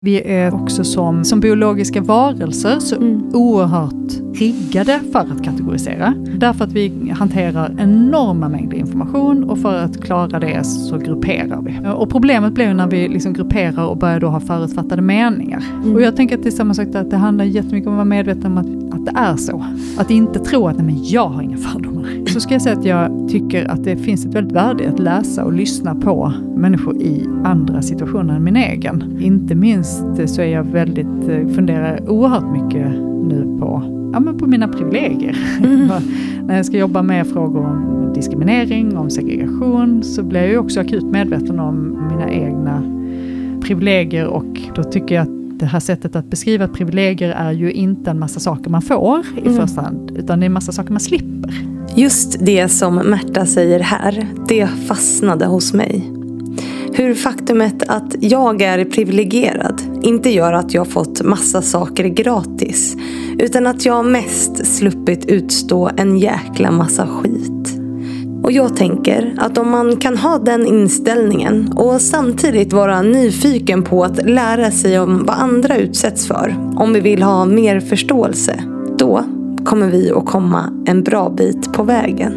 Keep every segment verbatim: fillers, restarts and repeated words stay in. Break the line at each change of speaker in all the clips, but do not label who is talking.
Vi är också som, som biologiska varelser så mm. oerhört riggade för att kategorisera. Därför att vi hanterar enorma mängder information och för att klara det så grupperar vi. Och problemet blir när vi liksom grupperar och börjar då ha förutfattade meningar. Mm. Och jag tänker att det är samma sak att det handlar jättemycket om att vara medveten om att, att det är så. Att inte tro att nej, men jag har inga fördomar. Så ska jag säga att jag tycker att det finns ett väldigt värde att läsa och lyssna på människor i andra situationer än min egen. Inte minst så är jag väldigt, funderar oerhört mycket nu på, ja, men på mina privilegier. Mm. När jag ska jobba med frågor om diskriminering, om segregation, så blir jag ju också akut medveten om mina egna privilegier, och då tycker jag att det här sättet att beskriva privilegier är ju inte en massa saker man får i mm. första hand, utan det är en massa saker man slipper.
Just det som Märta säger här, det fastnade hos mig. Hur faktumet att jag är privilegierad inte gör att jag fått massa saker gratis, utan att jag mest sluppit utstå en jäkla massa skit. Och jag tänker att om man kan ha den inställningen och samtidigt vara nyfiken på att lära sig om vad andra utsätts för, om vi vill ha mer förståelse, då kommer vi att komma en bra bit på vägen.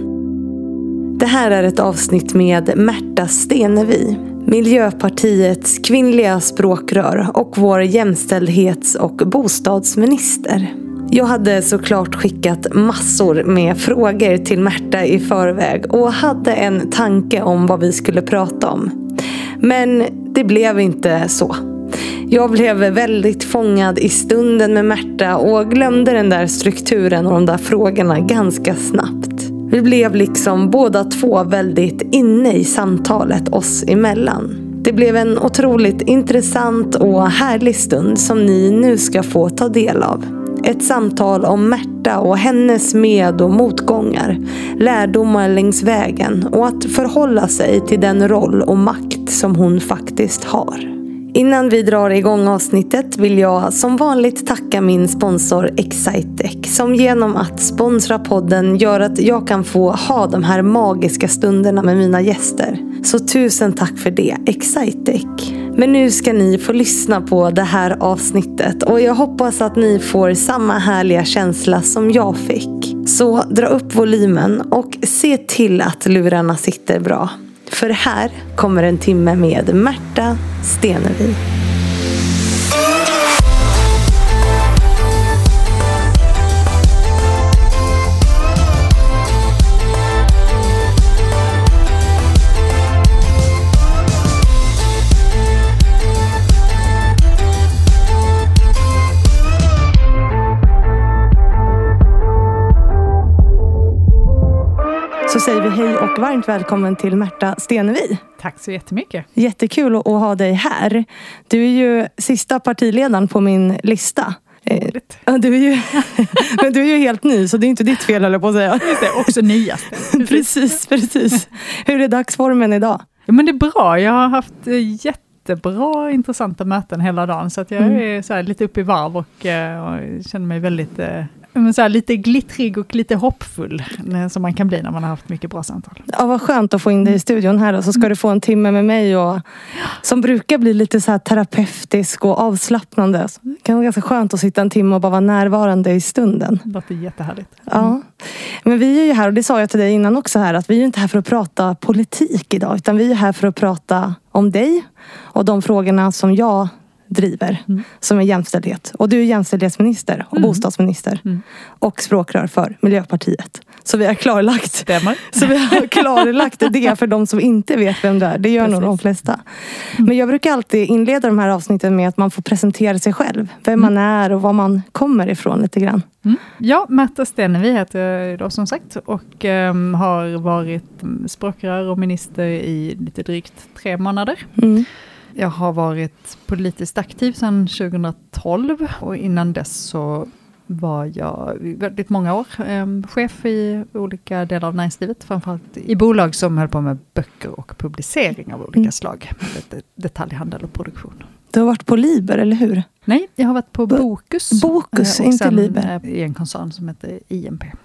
Det här är ett avsnitt med Märta Stenevi, Miljöpartiets kvinnliga språkrör och vår jämställdhets- och bostadsminister. Jag hade såklart skickat massor med frågor till Märta i förväg och hade en tanke om vad vi skulle prata om. Men det blev inte så. Jag blev väldigt fångad i stunden med Märta och glömde den där strukturen och de där frågorna ganska snabbt. Vi blev liksom båda två väldigt inne i samtalet oss emellan. Det blev en otroligt intressant och härlig stund som ni nu ska få ta del av. Ett samtal om Märta och hennes med- och motgångar, lärdomar längs vägen och att förhålla sig till den roll och makt som hon faktiskt har. Innan vi drar igång avsnittet vill jag som vanligt tacka min sponsor Excitec, som genom att sponsra podden gör att jag kan få ha de här magiska stunderna med mina gäster. Så tusen tack för det, Excitec. Men nu ska ni få lyssna på det här avsnittet och jag hoppas att ni får samma härliga känsla som jag fick. Så dra upp volymen och se till att lurarna sitter bra. För här kommer en timme med Märta Stenevi. Så säger vi hej och varmt välkommen till Märta Stenevi.
Tack så jättemycket.
Jättekul att ha dig här. Du är ju sista partiledaren på min lista.
Roligt.
Du är ju, men du är ju helt ny, så det är inte ditt fel, eller på att säga.
Det är också nyast.
Precis, precis. Hur är dagsformen idag?
Ja, men det är bra. Jag har haft jättebra, intressanta möten hela dagen. Så att jag mm. är så här lite uppe i varv och, och känner mig väldigt... Men så här, lite glittrig och lite hoppfull som man kan bli när man har haft mycket bra samtal.
Ja, vad skönt att få in dig i studion här. Och så ska du få en timme med mig och, som brukar bli lite så här terapeutisk och avslappnande. Så det kan vara ganska skönt att sitta en timme och bara vara närvarande i stunden.
Det låter jättehärligt.
Ja. Men vi är ju här, och det sa jag till dig innan också här, att vi är inte här för att prata politik idag. Utan vi är här för att prata om dig och de frågorna som jag driver, mm. som är jämställdhet. Och du är jämställdhetsminister och mm. bostadsminister mm. och språkrör för Miljöpartiet. Så vi har klarlagt
Stämmer.
Så vi har klarlagt det för de som inte vet vem det är. Det gör Precis. nog de flesta. Mm. Men jag brukar alltid inleda de här avsnitten med att man får presentera sig själv. Vem mm. man är och var man kommer ifrån lite grann.
Mm. Ja, Märta Stenevi heter jag då som sagt och um, har varit språkrör och minister i lite drygt tre månader. Mm. Jag har varit politiskt aktiv sedan tjugohundratolv och innan dess så var jag väldigt många år eh, chef i olika delar av näringslivet, framförallt i bolag som höll på med böcker och publicering av olika mm. slag, detaljhandel och produktion.
Du har varit på Liber, eller hur?
Nej, jag har varit på Bokus.
Bokus,
och
inte
sen,
Liber.
I en koncern som heter I M P.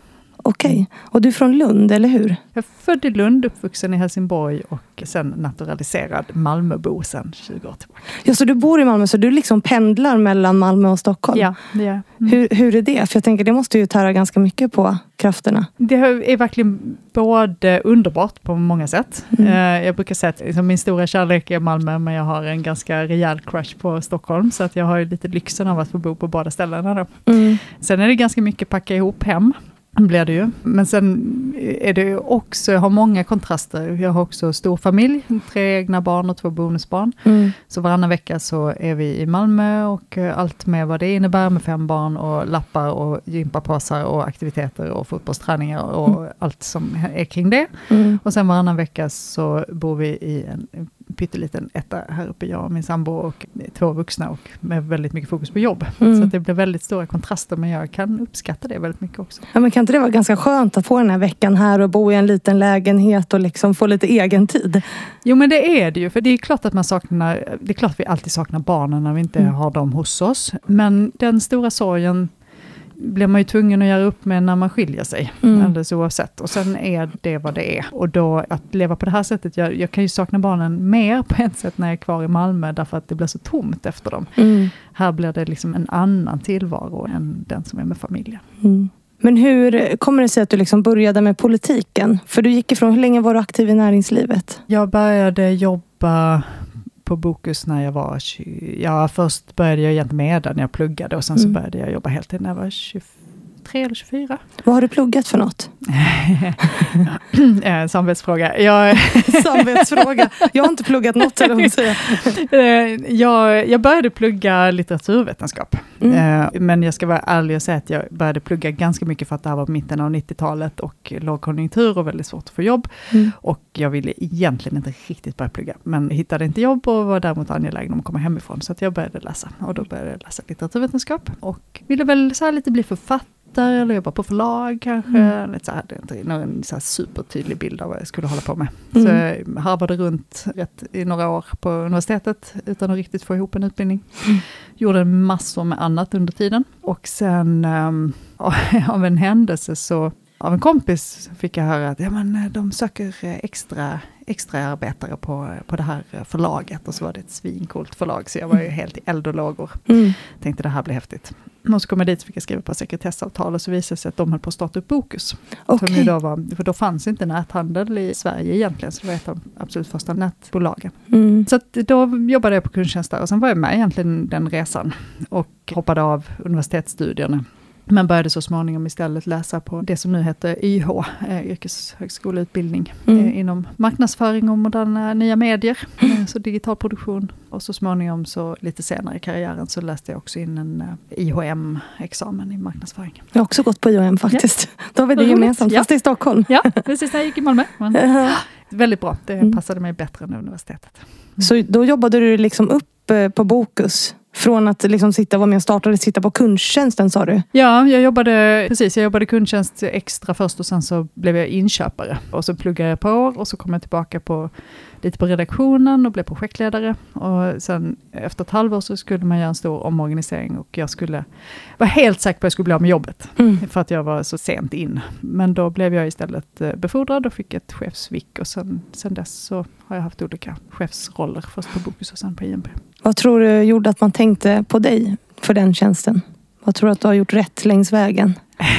Okej. Okay. Och du är från Lund, eller hur?
Jag är född i Lund, uppvuxen i Helsingborg och sen naturaliserad Malmöbo sen tjugo år tillbaka.
Ja, så du bor i Malmö, så du liksom pendlar mellan Malmö och Stockholm?
Ja, det gör
mm. hur, hur är det? För jag tänker, det måste ju tära ganska mycket på krafterna.
Det är verkligen både underbart på många sätt. Mm. Jag brukar säga att liksom, min stora kärlek är Malmö, men jag har en ganska rejäl crush på Stockholm, så att jag har ju lite lyxen av att få bo på båda ställena då. Mm. Sen är det ganska mycket packa ihop hem. Blir det ju. Men sen är det ju också, jag har många kontraster. Jag har också stor familj, tre egna barn och två bonusbarn. Mm. Så varannan vecka så är vi i Malmö och allt med vad det innebär med fem barn och lappar och gympapåsar och aktiviteter och fotbollsträningar och mm. allt som är kring det. Mm. Och sen varannan vecka så bor vi i en pytteliten etta här uppe, jag och min sambo och två vuxna och med väldigt mycket fokus på jobb. Mm. Så att det blir väldigt stora kontraster, men jag kan uppskatta det väldigt mycket också.
Ja, men kan inte det vara ganska skönt att få den här veckan här och bo i en liten lägenhet och liksom få lite egen tid?
Jo, men det är det ju, för det är klart att man saknar, det är klart att vi alltid saknar barnen när vi inte mm. har dem hos oss, men den stora sorgen blir man ju tvungen att göra upp med när man skiljer sig. Mm. Alldeles oavsett. Och sen är det vad det är. Och då att leva på det här sättet, jag, jag kan ju sakna barnen mer på ett sätt när jag är kvar i Malmö, därför att det blir så tomt efter dem. Mm. Här blir det liksom en annan tillvaro än den som är med familjen.
Mm. Men hur kommer det sig att du liksom började med politiken? För du gick ifrån, hur länge var du aktiv i näringslivet?
Jag började jobba på Bokus när jag var tjugo, ja, först började jag egentligen med när jag pluggade och sen mm. så började jag jobba heltid när jag var tjugotre eller tjugofyra.
Vad har du pluggat för något?
En samvetsfråga. Jag...
samvetsfråga. Jag har inte pluggat något, eller vad säger.
jag, jag började plugga litteraturvetenskap. Mm. Men jag ska vara ärlig och säga att jag började plugga ganska mycket för att det här var mitten av nittiotalet och lågkonjunktur och väldigt svårt att få jobb. Mm. Och jag ville egentligen inte riktigt börja plugga, men hittade inte jobb och var däremot angelägen om att komma hemifrån, så att jag började läsa. Och då började jag läsa litteraturvetenskap och ville väl så här lite bli författare eller jobba på förlag kanske. Mm. Lite så här, det är en så här supertydlig bild av vad jag skulle hålla på med. Mm. Så jag harvade runt rätt i några år på universitetet utan att riktigt få ihop en utbildning. Mm. Gjorde massor med annat under tiden. Och sen um, av en händelse så, av en kompis fick jag höra att ja, men, de söker extra, extra arbetare på, på det här förlaget. Och så var det ett svinkult förlag, så jag var ju helt i eld och lågor. Mm. Tänkte det här blir häftigt. Och så kom jag dit och fick jag skriva på sekretessavtal och så visade det sig att de höll på att starta upp Bokus. Okay. Som då var, för då fanns inte näthandel i Sverige egentligen, så det var ett av de absolut första nätbolagen. Mm. Så att då jobbade jag på kundtjänst där och sen var jag med egentligen den resan och hoppade av universitetsstudierna. Men började så småningom istället läsa på det som nu heter Y H, eh, yrkeshögskoleutbildning mm. eh, inom marknadsföring och moderna nya medier, eh, så digital produktion. Och så småningom, så lite senare i karriären, så läste jag också in en eh, I H M-examen i marknadsföring. Jag
har också gått på I H M faktiskt. Ja. Då har vi det gemensamt, ja. Fast i Stockholm.
Ja, precis. Jag gick i Malmö. Men, uh-huh. Väldigt bra, det mm. passade mig bättre än universitetet. Mm.
Så då jobbade du liksom upp eh, på Bokus? Från att liksom sitta, vara med och starta och sitta på kundtjänsten, sa du?
Ja, jag jobbade, precis, jag jobbade kundtjänst extra först och sen så blev jag inköpare. Och så pluggade jag på år och så kom jag tillbaka på, lite på redaktionen och blev projektledare. Och sen efter ett halvår så skulle man göra en stor omorganisering och jag skulle vara helt säker på att jag skulle bli av med jobbet. Mm. För att jag var så sent in. Men då blev jag istället befordrad och fick ett chefsvick och sen, sen dess så har jag haft olika chefsroller, först på Bokus och sen på I M P.
Vad tror du gjorde att man tänkte på dig för den tjänsten? Vad tror du att du har gjort rätt längs vägen?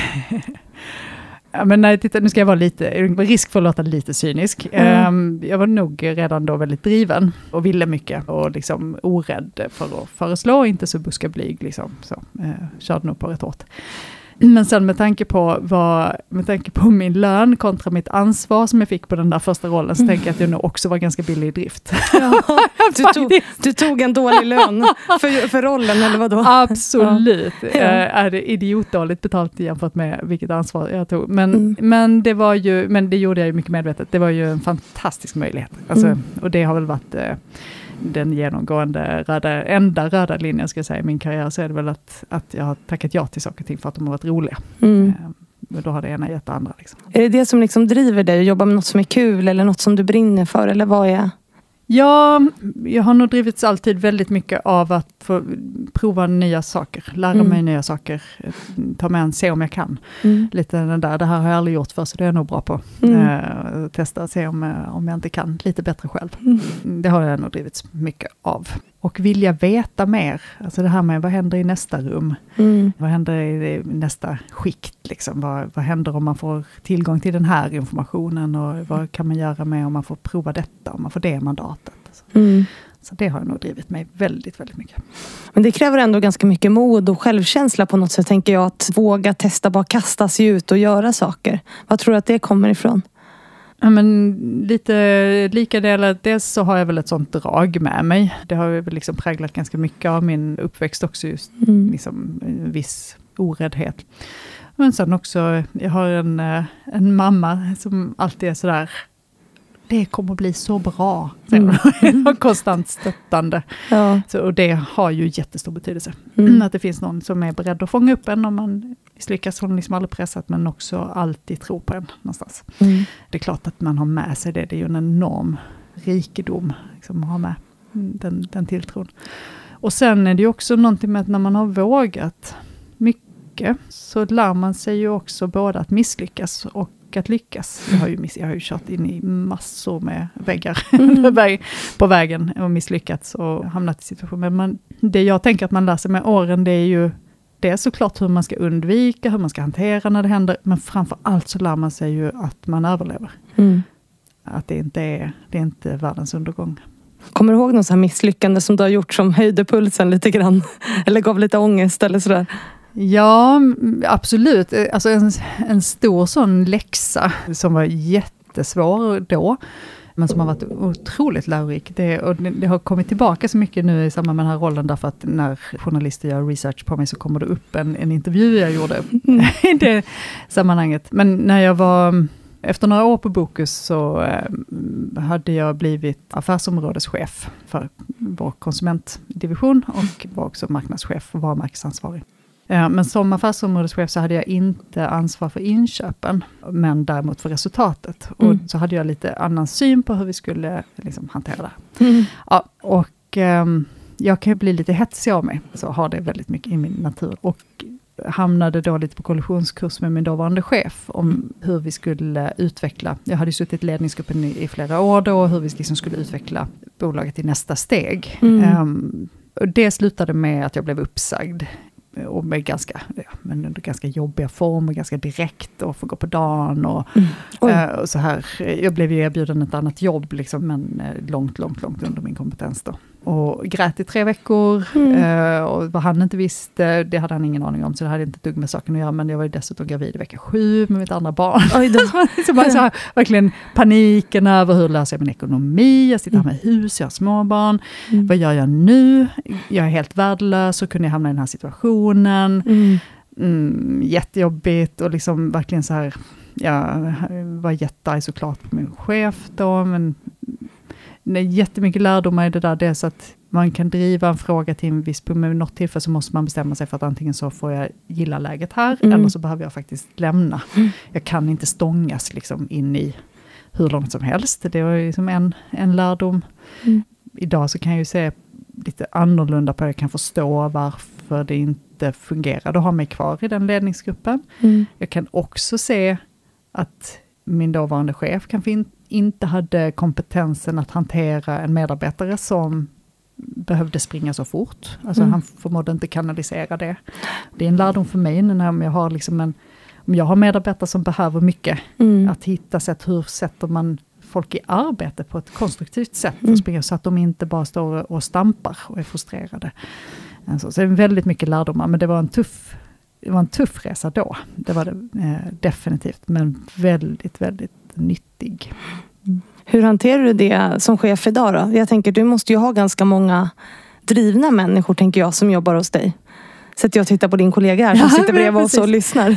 Ja, men nej, titta, nu ska jag vara lite, risk för att låta lite cynisk. Mm. Um, jag var nog redan då väldigt driven och ville mycket och liksom orädd för att föreslå, inte så buskablyg liksom, så uh, körde nog på rätt hårt. Men sen med tanke på vad, med tanke på min lön kontra mitt ansvar som jag fick på den där första rollen, så mm. tänker jag att jag nog också var ganska billig i drift.
Ja, du, tog, du tog en dålig lön för, för rollen, eller vadå?
Absolut. Ja. Ja. Är det idiotdåligt betalt jämfört med vilket ansvar jag tog. Men, mm. men det var ju, men det gjorde jag ju mycket medvetet. Det var ju en fantastisk möjlighet. Alltså, mm. Och det har väl varit eh, den genomgående röda, enda röda linjen ska jag säga i min karriär, så är det väl att, att jag har tackat ja till saker och ting för att de har varit roliga. Mm. Men då har det ena gett det andra. Liksom.
Är det det som liksom driver dig att jobba med något som är kul eller något som du brinner för, eller vad är?
Ja, jag har nog drivits alltid väldigt mycket av att få prova nya saker, lära mm. mig nya saker, ta med en, se om jag kan. Mm. Lite den där, det här har jag aldrig gjort för, så det är jag nog bra på. Mm. Eh, testa och se om, om jag inte kan lite bättre själv. Mm. Det har jag nog drivits mycket av. Och vilja veta mer, alltså det här med vad händer i nästa rum? Mm. Vad händer i nästa skikt? Liksom? Vad, vad händer om man får tillgång till den här informationen? Och vad kan man göra med om man får prova detta? Om man får det mandatet? Mm. Så det har jag nog drivit mig väldigt, väldigt mycket.
Men det kräver ändå ganska mycket mod och självkänsla på något sätt, tänker jag. Att våga testa, bara kasta sig ut och göra saker. Vad tror du att det kommer ifrån?
Ja, men lite lika delat. Dels så har jag väl ett sånt drag med mig. Det har väl liksom präglat ganska mycket av min uppväxt också, just mm. liksom en viss oräddhet. Men sen också, jag har en, en mamma som alltid är sådär, det kommer att bli så bra. Mm. Konstant stöttande. Ja. Så, och det har ju jättestor betydelse. Mm. Att det finns någon som är beredd att fånga upp en om man misslyckas. Hon liksom aldrig pressat, men också alltid tror på en någonstans. Mm. Det är klart att man har med sig det. Det är ju en enorm rikedom liksom, att ha med den, den tilltron. Och sen är det ju också någonting med att när man har vågat mycket så lär man sig ju också både att misslyckas och att lyckas. Jag har ju, miss, jag har ju kört in i massor med väggar mm. på vägen och misslyckats och hamnat i situationer. Men man, det jag tänker att man lär sig med åren, det är ju det är såklart hur man ska undvika, hur man ska hantera när det händer. Men framför allt så lär man sig ju att man överlever. Mm. Att det inte är, det är inte världens undergång.
Kommer du ihåg någon sån här misslyckande som du har gjort som höjde pulsen lite grann? Eller gav lite ångest eller sådär?
Ja, absolut. Alltså en, en stor sån läxa som var jättesvår då, men som har varit otroligt lärorik. Det, och det, det har kommit tillbaka så mycket nu i samband med den här rollen, därför att när journalister gör research på mig så kommer det upp en, en intervju jag gjorde mm. i det sammanhanget. Men när jag var... Efter några år på Bokus så eh, hade jag blivit affärsområdeschef för vår konsumentdivision och var också marknadschef och varumärkesansvarig. Eh, men som affärsområdeschef så hade jag inte ansvar för inköpen, men däremot för resultatet. Mm. Och så hade jag lite annan syn på hur vi skulle liksom, hantera det. Mm. Ja, och eh, jag kan ju bli lite hetsig av mig, så har det väldigt mycket i min natur. Och hamnade då lite på kollisionskurs med min dåvarande chef om hur vi skulle utveckla. Jag hade ju suttit i ledningsgruppen i, i flera år då, hur vi liksom skulle utveckla bolaget i nästa steg. Mm. Um, och det slutade med att jag blev uppsagd. Och med ganska, ja, men under ganska jobbiga former, ganska direkt och få gå på dagen och, mm. uh, och så här. Jag blev ju erbjuden ett annat jobb liksom, men långt, långt, långt under min kompetens då. Och grät i tre veckor mm. uh, och vad han inte visste, det hade han ingen aning om, så det hade inte ett dugg med saken att göra, men jag var ju dessutom gravid i vecka sju med mitt andra barn. Oj då. Så bara så här, verkligen paniken över hur löser jag min ekonomi, jag sitter här med hus, jag har småbarn, mm. vad gör jag nu? Jag är helt värdelös, så kunde jag hamna i den här situationen. Mm. Mm, jättejobbigt och liksom verkligen så här, jag var jättearg såklart på min chef då, men det är jättemycket lärdomar i det där. Det är så att man kan driva en fråga till en viss punkt, med något tillfälle så måste man bestämma sig för att antingen så får jag gilla läget här, mm. eller så behöver jag faktiskt lämna. Mm. Jag kan inte stångas liksom in i hur långt som helst. Det var liksom en, en lärdom. Mm. Idag så kan jag ju se lite annorlunda på det. Jag kan förstå varför det inte fungerade att ha mig kvar i den ledningsgruppen. Mm. Jag kan också se att min dåvarande chef kanske in, inte hade kompetensen att hantera en medarbetare som behövde springa så fort. Alltså mm. han förmådde inte kanalisera det. Det är en lärdom för mig när jag har liksom en, om jag har medarbetare som behöver mycket, mm. att hitta sätt, hur sätter man folk i arbete på ett konstruktivt sätt mm. och springa, så att de inte bara står och stampar och är frustrerade. Alltså, så det är väldigt mycket lärdomar, men det var en tuff Det var en tuff resa då. Det var det eh, definitivt. Men väldigt, väldigt nyttig.
Mm. Hur hanterar du det som chef idag då? Jag tänker, du måste ju ha ganska många drivna människor, tänker jag, som jobbar hos dig. Så att jag tittar på din kollega här som ja, sitter bredvid oss och lyssnar.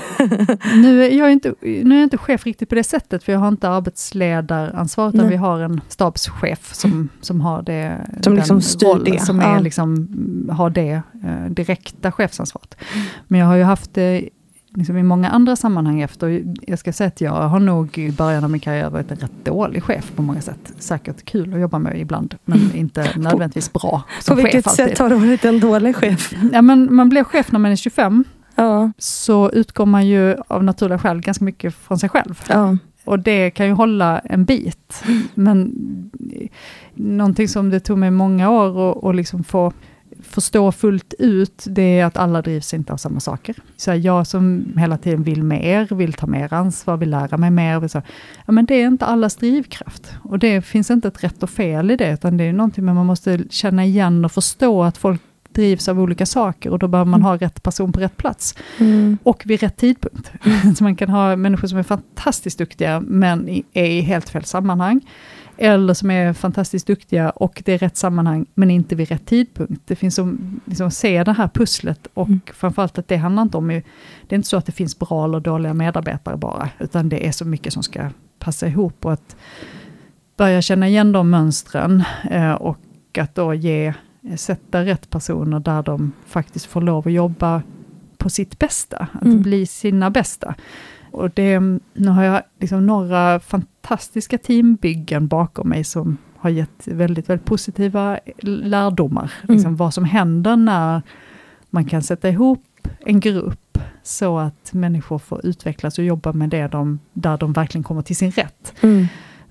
nu, är jag inte, nu är jag inte chef riktigt på det sättet, för jag har inte arbetsledaransvar, utan Nej. vi har en stabschef som, som har det,
som liksom styr roll, det.
Som är, ja. liksom, har det eh, direkta chefsansvaret. Mm. Men jag har ju haft det liksom i många andra sammanhang efter. Jag ska säga att jag har nog i början av min karriär varit en rätt dålig chef på många sätt. Säkert kul att jobba med ibland, men inte nödvändigtvis bra som
På vilket
chef
sätt
alltid.
har du varit en dålig chef?
Ja, men man blir chef när man är tjugofem.
Ja.
Så utgår man ju av naturliga skäl ganska mycket från sig själv.
Ja.
Och det kan ju hålla en bit. Men någonting som det tog mig många år att och liksom få förstå fullt ut, det är att alla drivs inte av samma saker. Så här, jag som hela tiden vill mer, vill ta mer ansvar, vill lära mig mer. Vill så, ja, men det är inte allas drivkraft. Och det finns inte ett rätt och fel i det, utan det är någonting man måste känna igen och förstå att folk drivs av olika saker, och då behöver man ha rätt person på rätt plats. Mm. Och vid rätt tidpunkt. Så man kan ha människor som är fantastiskt duktiga men är i helt fel sammanhang. Eller som är fantastiskt duktiga och det är rätt sammanhang men inte vid rätt tidpunkt. Det finns som liksom, se det här pusslet, och mm. framförallt att det handlar inte om, det är inte så att det finns bra eller dåliga medarbetare bara, utan det är så mycket som ska passa ihop, och att börja känna igen de mönstren eh, och att då ge sätta rätt personer där de faktiskt får lov att jobba på sitt bästa. Att mm. bli sina bästa. Och det, nu har jag liksom några fantastiska teambyggen bakom mig som har gett väldigt, väldigt positiva lärdomar. Mm. Liksom vad som händer när man kan sätta ihop en grupp så att människor får utvecklas och jobba med det de, där de verkligen kommer till sin rätt. Mm.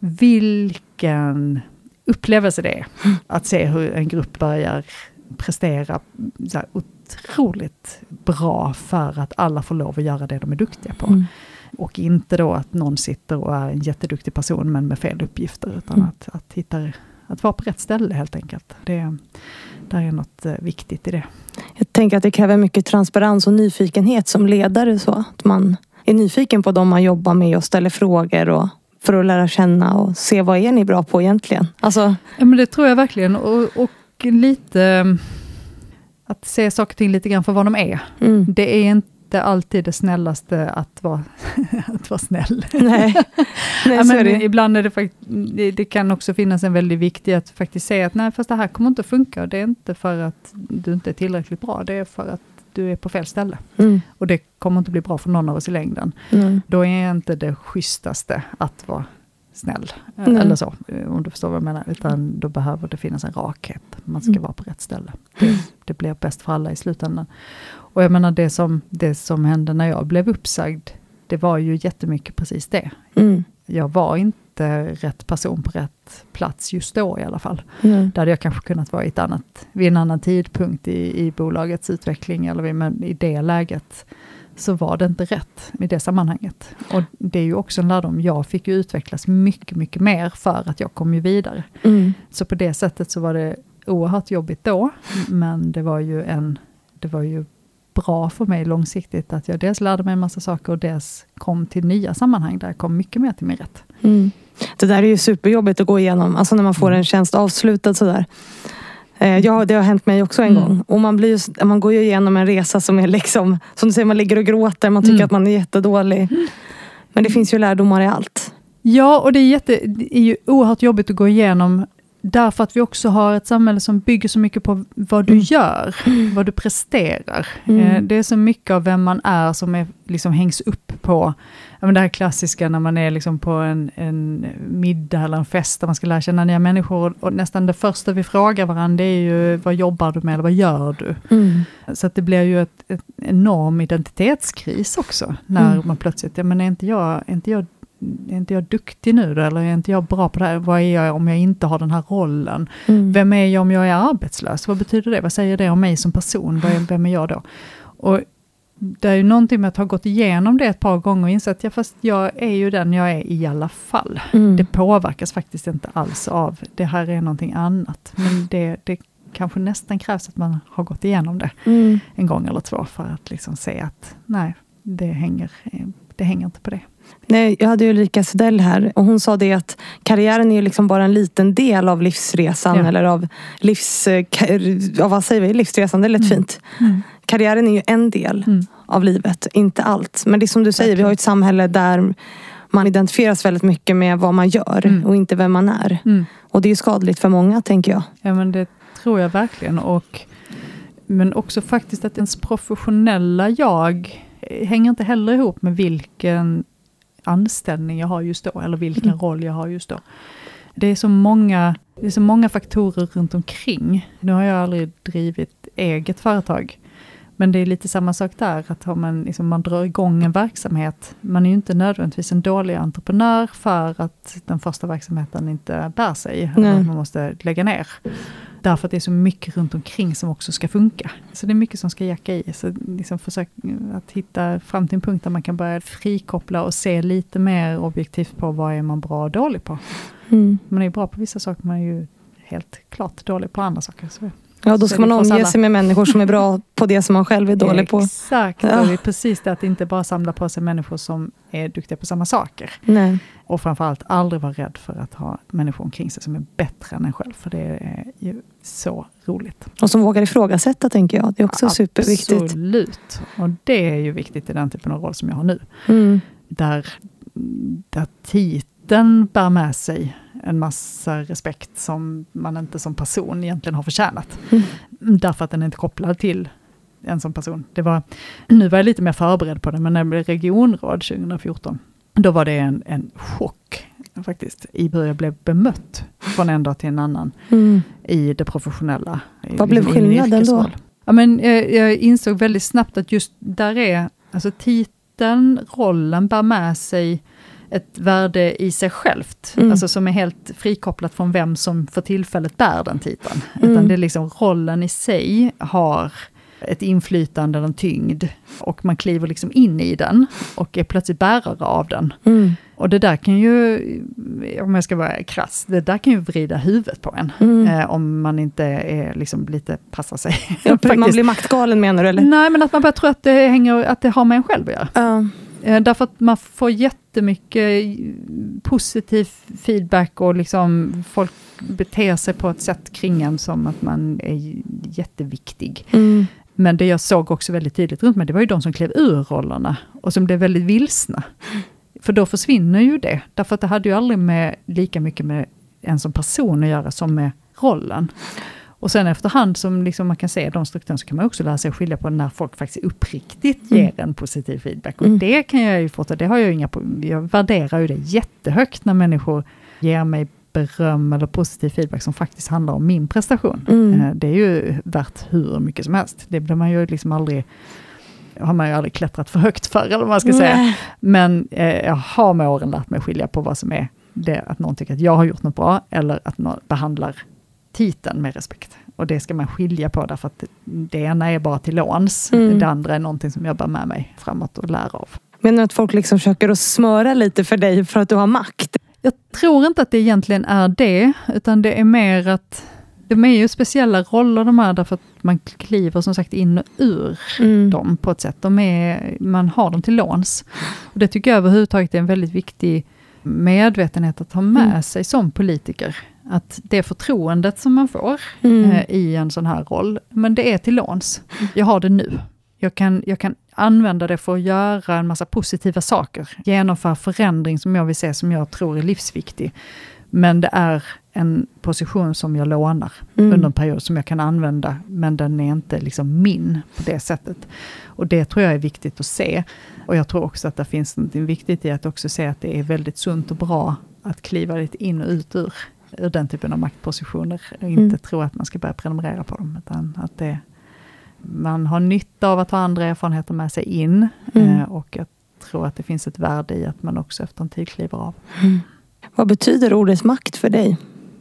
Vilken upplevelse det är att se hur en grupp börjar prestera så här otroligt bra för att alla får lov att göra det de är duktiga på. Mm. Och inte då att någon sitter och är en jätteduktig person men med fel uppgifter, utan mm. att, att hitta, att vara på rätt ställe helt enkelt. Det, det är något viktigt i det.
Jag tänker att det kräver mycket transparens och nyfikenhet som ledare, så att man är nyfiken på dem man jobbar med och ställer frågor och för att lära känna och se vad är ni bra på egentligen. Alltså...
Ja, men det tror jag verkligen. Och, och lite att se saker och ting lite grann för vad de är. Mm. Det är inte alltid det snällaste att vara, att vara snäll.
Nej, nej
ja,
så
men
är det.
Ibland är det faktiskt, det, det kan också finnas en väldigt viktig att faktiskt säga att nej, fast det här kommer inte att funka. Det är inte för att du inte är tillräckligt bra. Det är för att du är på fel ställe. Mm. Och det kommer inte bli bra för någon av oss i längden. Mm. Då är inte det schysstaste att vara snäll. Mm. Eller så, om du förstår vad jag menar. Utan då behöver det finnas en rakhet. Man ska mm. vara på rätt ställe. Det, det blir bäst för alla i slutändan. Och jag menar, det som, det som hände när jag blev uppsagd, det var ju jättemycket precis det. Mm. Jag var inte rätt person på rätt plats just då i alla fall. Mm. Där hade jag kanske kunnat vara i ett annat, vid en annan tidpunkt i, i bolagets utveckling, eller vid, men i det läget så var det inte rätt i det sammanhanget. Och det är ju också en lärdom. Jag fick ju utvecklas mycket, mycket mer för att jag kom ju vidare. Mm. Så på det sättet så var det oerhört jobbigt då, men det var ju en, det var ju bra för mig långsiktigt att jag dels lärde mig en massa saker och dels kom till nya sammanhang där jag kom mycket mer till min rätt.
Mm. Det där är ju superjobbigt att gå igenom. Alltså när man får en tjänst avslutad sådär. Eh, ja, det har hänt mig också en mm. gång. Och man, blir ju, man går ju igenom en resa som är liksom, som du säger, man ligger och gråter. Man tycker mm. att man är jättedålig. Mm. Men det finns ju lärdomar i allt.
Ja, och det är, jätte, det är ju oerhört jobbigt att gå igenom. Därför att vi också har ett samhälle som bygger så mycket på vad du gör, mm. vad du presterar. Mm. Eh, det är så mycket av vem man är som är, liksom hängs upp på, ja, men det här klassiska när man är liksom på en, en middag eller en fest där man ska lära känna nya människor. Och nästan det första vi frågar varandra är ju, vad jobbar du med eller vad gör du? Mm. Så att det blir ju ett, ett enorm identitetskris också. När mm. man plötsligt, ja men är inte jag, är inte jag är inte jag duktig nu då, eller är inte jag bra på det här? Vad är jag om jag inte har den här rollen? Mm. Vem är jag om jag är arbetslös? Vad betyder det? Vad säger det om mig som person? Vem är jag då? Och det är ju någonting med att ha gått igenom det ett par gånger och insett att ja, fast jag är ju den jag är i alla fall. Mm. Det påverkas faktiskt inte alls av det här är någonting annat. Men det, det kanske nästan krävs att man har gått igenom det mm. en gång eller två för att liksom se att nej, det hänger, det hänger inte på det.
Nej, jag hade ju Ulrika Sedell här och hon sa det att karriären är ju liksom bara en liten del av livsresan ja. eller av livs, ja, vad säger vi, livsresan, det är lätt mm. fint. Mm. Karriären är ju en del mm. av livet, inte allt. Men det är som du säger, Verkligen. Vi har ett samhälle där man identifieras väldigt mycket med vad man gör mm. och inte vem man är. Mm. Och det är ju skadligt för många, tänker jag.
Ja, men det tror jag verkligen. Och, men också faktiskt att ens professionella jag hänger inte heller ihop med vilken anställning jag har just då, eller vilken mm. roll jag har just då. Det är så många, det är så många faktorer runt omkring. Nu har jag aldrig drivit eget företag. Men det är lite samma sak där, att har man, liksom, man drar igång en verksamhet, man är ju inte nödvändigtvis en dålig entreprenör för att den första verksamheten inte bär sig. Eller man måste lägga ner. Därför att det är så mycket runt omkring som också ska funka. Så det är mycket som ska jacka i. Så liksom försök att hitta fram till en punkt där man kan börja frikoppla och se lite mer objektivt på vad är man bra och dålig på. Mm. Man är bra på vissa saker, man är ju helt klart dålig på andra saker. Så.
Ja, då ska man omge sig med människor som är bra på det som man själv är dålig på.
Exakt, ja. Och det är precis det, att inte bara samla på sig människor som är duktiga på samma saker.
Nej.
Och framförallt aldrig vara rädd för att ha människor omkring sig som är bättre än en själv. För det är ju så roligt.
Och som vågar ifrågasätta, tänker jag. Det är också
Absolut.
Superviktigt.
Absolut. Och det är ju viktigt i den typen av roll som jag har nu.
Mm.
Där, där titeln bär med sig en massa respekt som man inte som person egentligen har förtjänat. Mm. Därför att den är inte kopplad till en som person. Det var, nu var jag lite mer förberedd på det, men när jag blev regionråd tjugo fjorton, då var det en, en chock faktiskt. I hur jag blev bemött från en dag till en annan mm. i det professionella.
Vad blev skillnaden då?
Ja, men jag, jag insåg väldigt snabbt att just där är, alltså titeln, rollen bär med sig ett värde i sig självt. Mm. Alltså som är helt frikopplat från vem som för tillfället bär den titeln. Mm. Utan det är liksom rollen i sig har ett inflytande, en tyngd. Och man kliver liksom in i den och är plötsligt bärare av den. Mm. Och det där kan ju, om jag ska vara krass, det där kan ju vrida huvudet på en. Mm. Eh, om man inte är liksom lite passar sig.
Ja, man blir maktgalen, menar du? Eller?
Nej, men att man bara tror att det, hänger, att det har med en själv att göra. Uh. Därför att man får jättemycket positiv feedback och liksom folk beter sig på ett sätt kring en som att man är jätteviktig. Mm. Men det jag såg också väldigt tydligt runt mig, det var ju de som klev ur rollerna och som blev väldigt vilsna. För då försvinner ju det. Därför att det hade ju aldrig med lika mycket med en som person att göra som med rollen. Och sen efterhand som liksom man kan se de strukturerna, så kan man också lära sig att skilja på när folk faktiskt uppriktigt ger mm. en positiv feedback. Och mm. det kan jag ju fortsätta, det har jag inga, jag värderar ju det jättehögt när människor ger mig beröm eller positiv feedback som faktiskt handlar om min prestation. Mm. Det är ju värt hur mycket som helst. Det blir man ju liksom aldrig, har man ju aldrig klättrat för högt för, eller vad man ska Nej. säga. Men eh, jag har med åren lärt mig skilja på vad som är det, att någon tycker att jag har gjort något bra, eller att någon behandlar titeln med respekt. Och det ska man skilja på, därför att det ena är bara till låns. Mm. Det andra är någonting som jag bär med mig framåt och lär av.
Menar du att folk liksom försöker att smöra lite för dig för att du har makt?
Jag tror inte att det egentligen är det, utan det är mer att de är ju speciella roller de här, därför att man kliver som sagt in och ur mm. dem på ett sätt. De är, man har dem till låns. Och det tycker jag överhuvudtaget är en väldigt viktig medvetenhet att ha med mm. sig som politiker. Att det förtroendet som man får mm. eh, i en sån här roll, men det är till låns. Jag har det nu. Jag kan, jag kan använda det för att göra en massa positiva saker. Genomföra förändring som jag vill se, som jag tror är livsviktig. Men det är en position som jag lånar mm. under en period som jag kan använda, men den är inte liksom min på det sättet. Och det tror jag är viktigt att se. Och jag tror också att det finns något viktigt i att också se att det är väldigt sunt och bra att kliva lite in och ut ur, ur den typen av maktpositioner. Och inte mm. tro att man ska börja prenumerera på dem, utan att det, man har nytta av att ha andra erfarenheter med sig in. Mm. Eh, och jag tror att det finns ett värde i att man också efter en tid kliver av.
Mm. Vad betyder ordet makt för dig?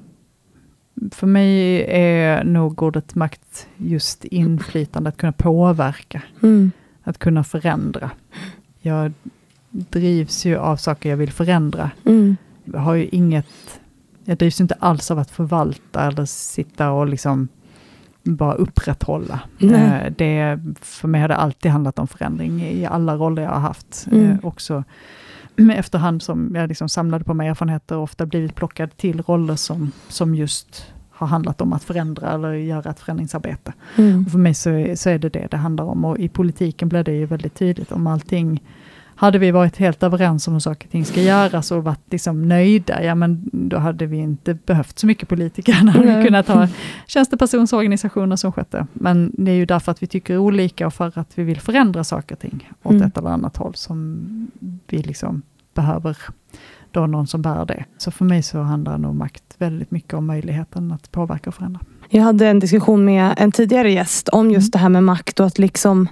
För mig är nog ordet makt just inflytande, att kunna påverka. Mm. Att kunna förändra. Jag drivs ju av saker jag vill förändra. Mm. Jag har ju inget, jag drivs inte alls av att förvalta eller sitta och liksom bara upprätthålla. Mm. Det, för mig har det alltid handlat om förändring i alla roller jag har haft. Mm. Också efterhand som jag liksom samlade på mig erfarenheter och ofta blivit plockad till roller som, som just har handlat om att förändra eller göra ett förändringsarbete. Mm. Och för mig så, så är det det det handlar om. Och i politiken blir det ju väldigt tydligt. Om allting hade vi varit helt överens om hur saker och ting ska göras och varit liksom nöjda, ja men då hade vi inte behövt så mycket politiker när vi kunnat ha tjänstepersonsorganisationer som skötte. Men det är ju därför att vi tycker olika och för att vi vill förändra saker och ting åt mm. ett eller annat håll som vi liksom behöver då någon som bär det. Så för mig så handlar nog makt väldigt mycket om möjligheten att påverka och förändra.
Jag hade en diskussion med en tidigare gäst om just det här med makt och att liksom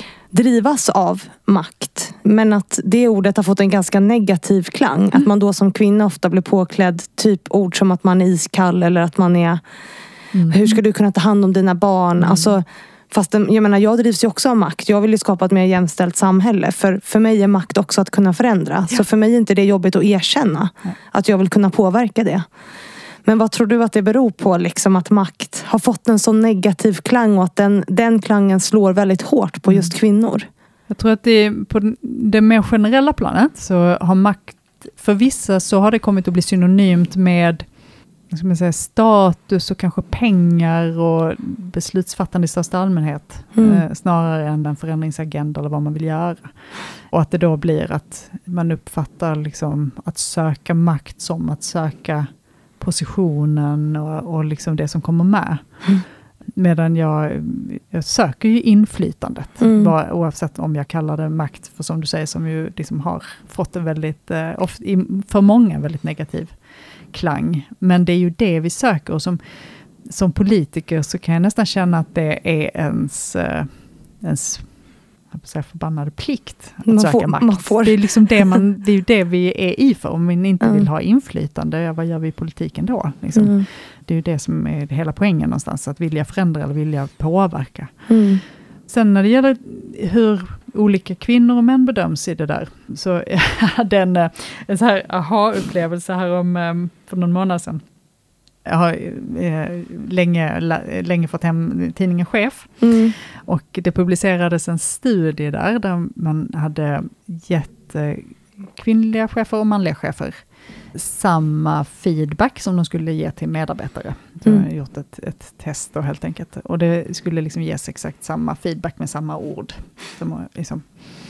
drivas av makt. Men att det ordet har fått en ganska negativ klang. Mm. Att man då som kvinna ofta blir påklädd typ ord som att man är iskall eller att man är mm. hur ska du kunna ta hand om dina barn? Mm. Alltså, fast jag menar, jag drivs ju också av makt. Jag vill ju skapa ett mer jämställt samhälle. För, för mig är makt också att kunna förändra. Ja. Så för mig är inte det jobbigt att erkänna ja. Att jag vill kunna påverka det. Men vad tror du att det beror på liksom, att makt har fått en sån negativ klang och att den, den klangen slår väldigt hårt på just kvinnor?
Jag tror att det på det mer generella planet så har makt, för vissa så har det kommit att bli synonymt med ska man säga, status och kanske pengar och beslutsfattande i största allmänhet mm. eh, snarare än den förändringsagenda eller vad man vill göra. Och att det då blir att man uppfattar liksom, att söka makt som att söka positionen och, och liksom det som kommer med. Mm. Medan jag, jag söker ju inflytandet. Mm. Var, oavsett om jag kallar det makt, för som du säger, som ju liksom har fått en väldigt, eh, ofta, för många väldigt negativ klang. Men det är ju det vi söker. Och som, som politiker så kan jag nästan känna att det är ens, eh, ens jag säga, förbannade plikt att man söka får, makt. Man får. Det är liksom det, man, det är ju det vi är i för. Om vi inte mm. vill ha inflytande, ja, vad gör vi i politiken då? Liksom. Mm. Det är ju det som är hela poängen någonstans. Att vilja förändra eller vilja påverka. Mm. Sen när det gäller hur olika kvinnor och män bedöms i det där. Så jag hade en, en så här aha-upplevelse här om, för någon månad sedan. Jag har eh, länge, länge fått hem tidningen Chef. Mm. Och det publicerades en studie där, där man hade gett eh, kvinnliga chefer och manliga chefer samma feedback som de skulle ge till medarbetare. Så mm. jag har gjort ett, ett test då helt enkelt. Och det skulle liksom ges exakt samma feedback med samma ord. Som, liksom.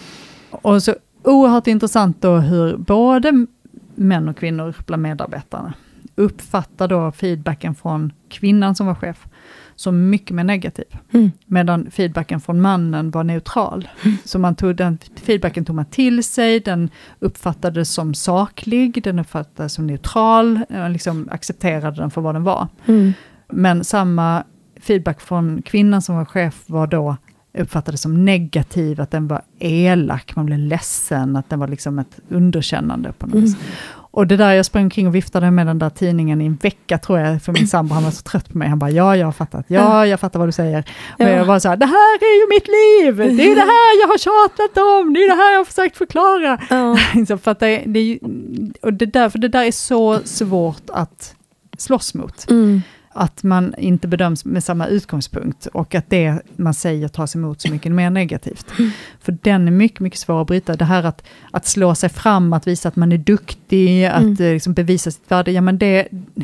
Och så oerhört intressant då hur både män och kvinnor bland medarbetarna uppfattar då feedbacken från kvinnan som var chef som mycket mer negativ. Mm. Medan feedbacken från mannen var neutral. Mm. Så man tog den feedbacken tog man till sig, den uppfattades som saklig, den uppfattades som neutral, liksom accepterade den för vad den var. Mm. Men samma feedback från kvinnan som var chef var då uppfattades som negativ, att den var elak, man blev ledsen, att den var liksom ett underkännande på något mm. vis. Och det där, jag sprang omkring och viftade med den där tidningen i en vecka tror jag, för min sambo, han var så trött på mig. Han bara, ja, jag har fattat. Ja, jag fattar vad du säger. Ja. Och jag var så här, det här är ju mitt liv! Det är det här jag har tjatat om! Det är det här jag har försökt förklara! Ja. Så för att det, det, är ju, och det, där, för det där är så svårt att slåss mot. Mm. Att man inte bedöms med samma utgångspunkt och att det man säger tas emot så mycket mer negativt. Mm. För den är mycket, mycket svår att bryta. Det här att, att slå sig fram, att visa att man är duktig, mm. att liksom bevisa sitt värde, ja men det,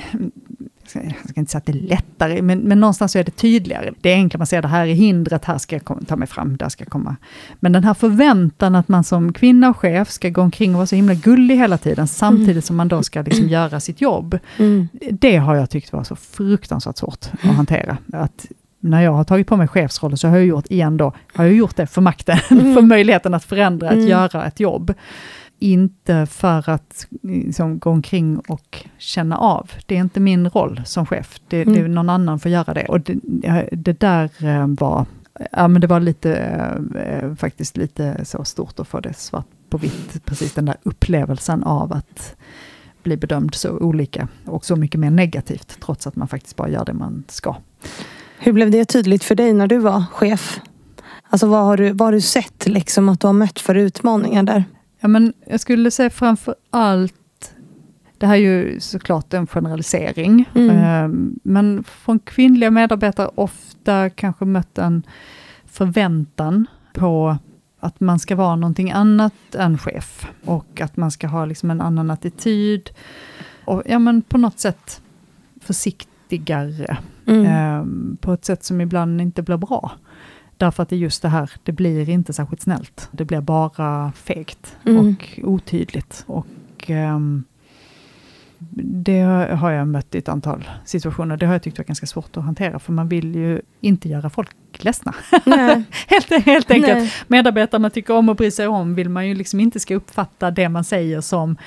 jag ska inte säga att det är lättare, men, men någonstans så är det tydligare. Det är enkelt, man säger det här är hindret, här ska jag komma, ta mig fram, där ska jag komma. Men den här förväntan att man som kvinna och chef ska gå omkring och vara så himla gullig hela tiden, samtidigt mm. som man då ska liksom göra sitt jobb. Mm. Det har jag tyckt var så fruktansvärt svårt att hantera. Att när jag har tagit på mig chefsrollen så har jag gjort igen då, har jag gjort det för makten, mm. för möjligheten att förändra, att mm. göra ett jobb. Inte för att liksom, gå omkring och känna av. Det är inte min roll som chef. Det, mm. det är någon annan får göra det. Och det, det där var, ja, men det var lite, äh, faktiskt lite så stort att få det svart på vitt. Precis den där upplevelsen av att bli bedömd så olika och så mycket mer negativt, trots att man faktiskt bara gör det man ska.
Hur blev det tydligt för dig när du var chef? Alltså vad har du, vad har du sett liksom att du har mött för utmaningar där?
Ja, men jag skulle säga framför allt, det här är ju såklart en generalisering, mm. men från kvinnliga medarbetare ofta kanske mött en förväntan på att man ska vara någonting annat än chef och att man ska ha liksom en annan attityd och ja, men på något sätt försiktigare mm. på ett sätt som ibland inte blir bra. Därför att det är just det här, det blir inte särskilt snällt. Det blir bara fegt
Mm.
och otydligt. Och um, det har jag mött i ett antal situationer. Det har jag tyckt var ganska svårt att hantera. För man vill ju inte göra folk ledsna.
Nej.
helt, helt enkelt.
Nej.
Medarbetare man tycker om och bryr sig om vill man ju liksom inte ska uppfatta det man säger som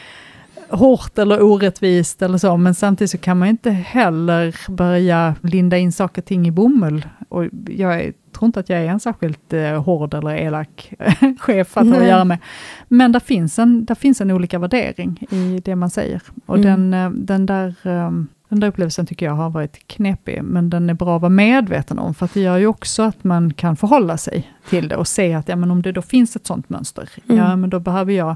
hårt eller orättvist eller så. Men samtidigt så kan man inte heller börja linda in saker och ting i bomull. Och jag är, tror inte att jag är en särskilt eh, hård eller elak chef att ha att göra med. Men där finns, en, där finns en olika värdering i det man säger. Och mm. den, den, där, den där upplevelsen tycker jag har varit knepig. Men den är bra att vara medveten om. För att det gör ju också att man kan förhålla sig till det. Och se att ja, men om det då finns ett sånt mönster. Mm. Ja, men då behöver jag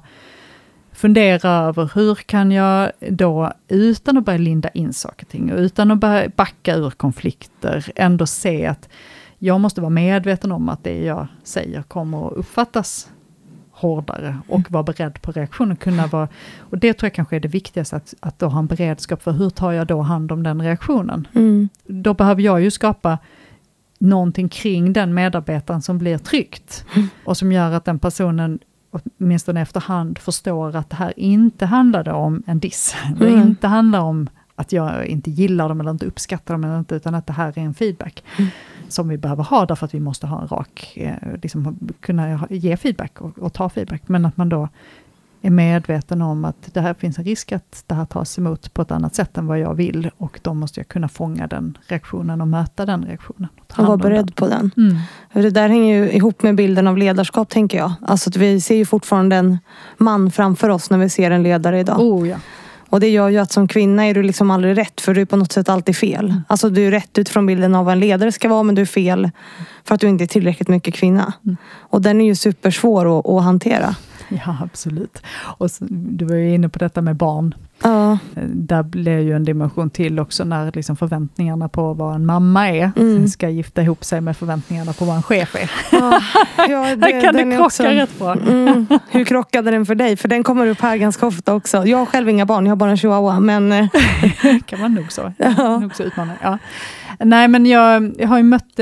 fundera över hur kan jag då, utan att börja linda in saker och ting, och utan att börja backa ur konflikter, ändå se att jag måste vara medveten om att det jag säger kommer att uppfattas hårdare och mm. vara beredd på reaktionen. Kunna vara, och det tror jag kanske är det viktigaste, att, att då ha en beredskap för hur tar jag då hand om den reaktionen. Mm. Då behöver jag ju skapa någonting kring den medarbetaren som blir tryggt mm. och som gör att den personen åtminstone efterhand förstår att det här inte handlade om en diss. Mm. Det inte handlar om att jag inte gillar dem eller inte uppskattar dem eller inte, utan att det här är en feedback mm. som vi behöver ha, därför att vi måste ha en rak, liksom kunna ge feedback och, och ta feedback. Men att man då är medveten om att det här finns en risk att det här tas emot på ett annat sätt än vad jag vill, och då måste jag kunna fånga den reaktionen och möta den reaktionen. Och,
och vara beredd den. på den. Mm. Det där hänger ju ihop med bilden av ledarskap, tänker jag. Alltså att vi ser ju fortfarande en man framför oss när vi ser en ledare idag.
Oh, ja.
Och det gör ju att som kvinna är du liksom aldrig rätt, för du är på något sätt alltid fel. Mm. Alltså du är rätt utifrån bilden av vad en ledare ska vara, men du är fel för att du inte är tillräckligt mycket kvinna. Mm. Och den är ju supersvår att, att hantera.
Ja, absolut. Och så, du var ju inne på detta med barn.
Ja.
Där blir ju en dimension till också när liksom förväntningarna på vad en mamma är mm. ska gifta ihop sig med förväntningarna på vad en chef är.
Ja, ja, det,
kan det krocka
också
rätt bra.
Mm. Hur krockade den för dig? För den kommer upp här ganska ofta också. Jag har själv inga barn, jag har bara en chihuahua. Men...
kan man nog så. Ja. Nog så utmanande. Ja. Nej, men jag, jag har ju mött,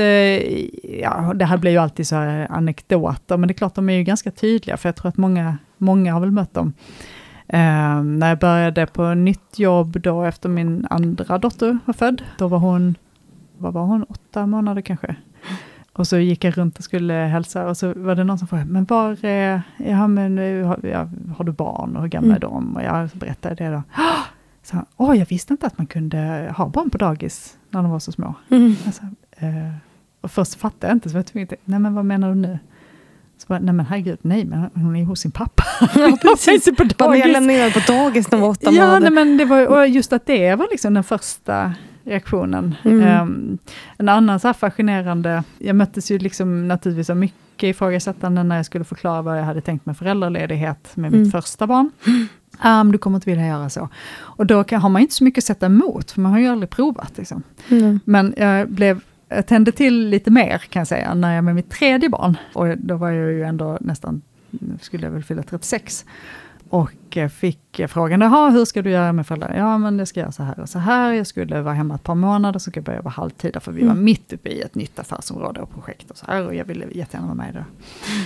ja, det här blir ju alltid så här anekdoter, men det är klart de är ju ganska tydliga, för jag tror att många, många har väl mött dem. Eh, när jag började på nytt jobb då efter min andra dotter var född, då var hon, vad var hon, åtta månader kanske. Och så gick jag runt och skulle hälsa, och så var det någon som frågade, men var är, ja, men, har, har du barn och hur gamla är de? Och jag berättade det då. Så, åh, jag visste inte att man kunde ha barn på dagis när de var så små. Mm. Alltså, eh, och först fattade jag inte, så jag tänkte, nej men vad menar du nu? Så bara, nej men herregud, nej, men hon är hos sin pappa.
Ja, precis. På dagis. Jag lämnade på dagis när hon var åtta
ja,
månader.
Nej, men det var, och just att det var liksom den första reaktionen. Mm. Um, en annan så här fascinerande, jag möttes ju liksom naturligtvis av mycket ifrågasättande när jag skulle förklara vad jag hade tänkt med föräldraledighet med mitt mm. första barn. Um, du kommer inte vilja göra så. Och då kan, har man inte så mycket att sätta emot, för man har ju aldrig provat. Liksom. Mm. Men jag blev jag tände till lite mer, kan jag säga, när jag med mitt tredje barn. Och då var jag ju ändå nästan, skulle jag väl fylla trettiosex. Och fick frågan, jaha, hur ska du göra med föräldrar? Ja, men det ska jag så här och så här. Jag skulle vara hemma ett par månader, så ska jag börja jobba halvtid. För vi var mm. mitt uppe i ett nytt affärsområde och projekt och så här. Och jag ville jättegärna vara med där. Mm.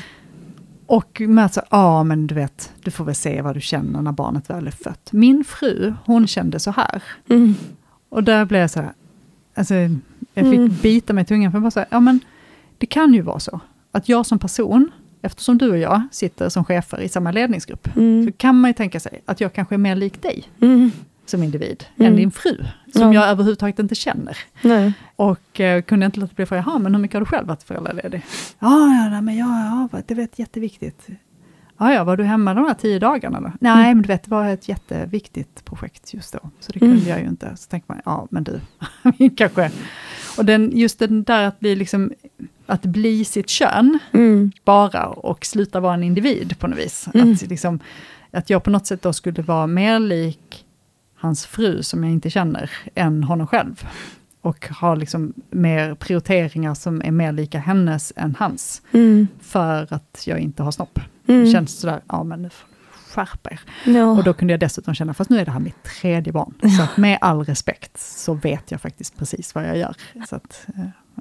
Och med så, ja men du vet, du får väl se vad du känner när barnet väl är fött. Min fru, hon kände så här. Mm. Och där blev jag så här, alltså jag fick mm. bita mig i tungan för att bara säga, ja men det kan ju vara så. Att jag som person, eftersom du och jag sitter som chefer i samma ledningsgrupp, mm. så kan man ju tänka sig att jag kanske är mer lik dig mm. som individ
mm.
än din fru, som ja. jag överhuvudtaget inte känner.
Nej.
Och uh, kunde inte låta bli för, jaha, men hur mycket har du själv varit föräldraledig? Ja, ja, men ja, ja, det vet jätteviktigt. Ja, ja, var du hemma de här tio dagarna då? Nej, mm. men du vet, det var ett jätteviktigt projekt just då. Så det kunde mm. jag ju inte. Så tänkte man, ja, men du, kanske. Och den, just den där att bli liksom, att bli sitt kön mm. bara och sluta vara en individ på något vis. Mm. Att, liksom, att jag på något sätt då skulle vara mer lik hans fru som jag inte känner än honom själv. Och ha liksom mer prioriteringar som är mer lika hennes än hans. Mm. För att jag inte har snopp. Mm. Det känns sådär, ja men nu får du skärpa er. Ja. Och då kunde jag dessutom känna, fast nu är det här mitt tredje barn. Så att med all respekt så vet jag faktiskt precis vad jag gör. Så att, ja.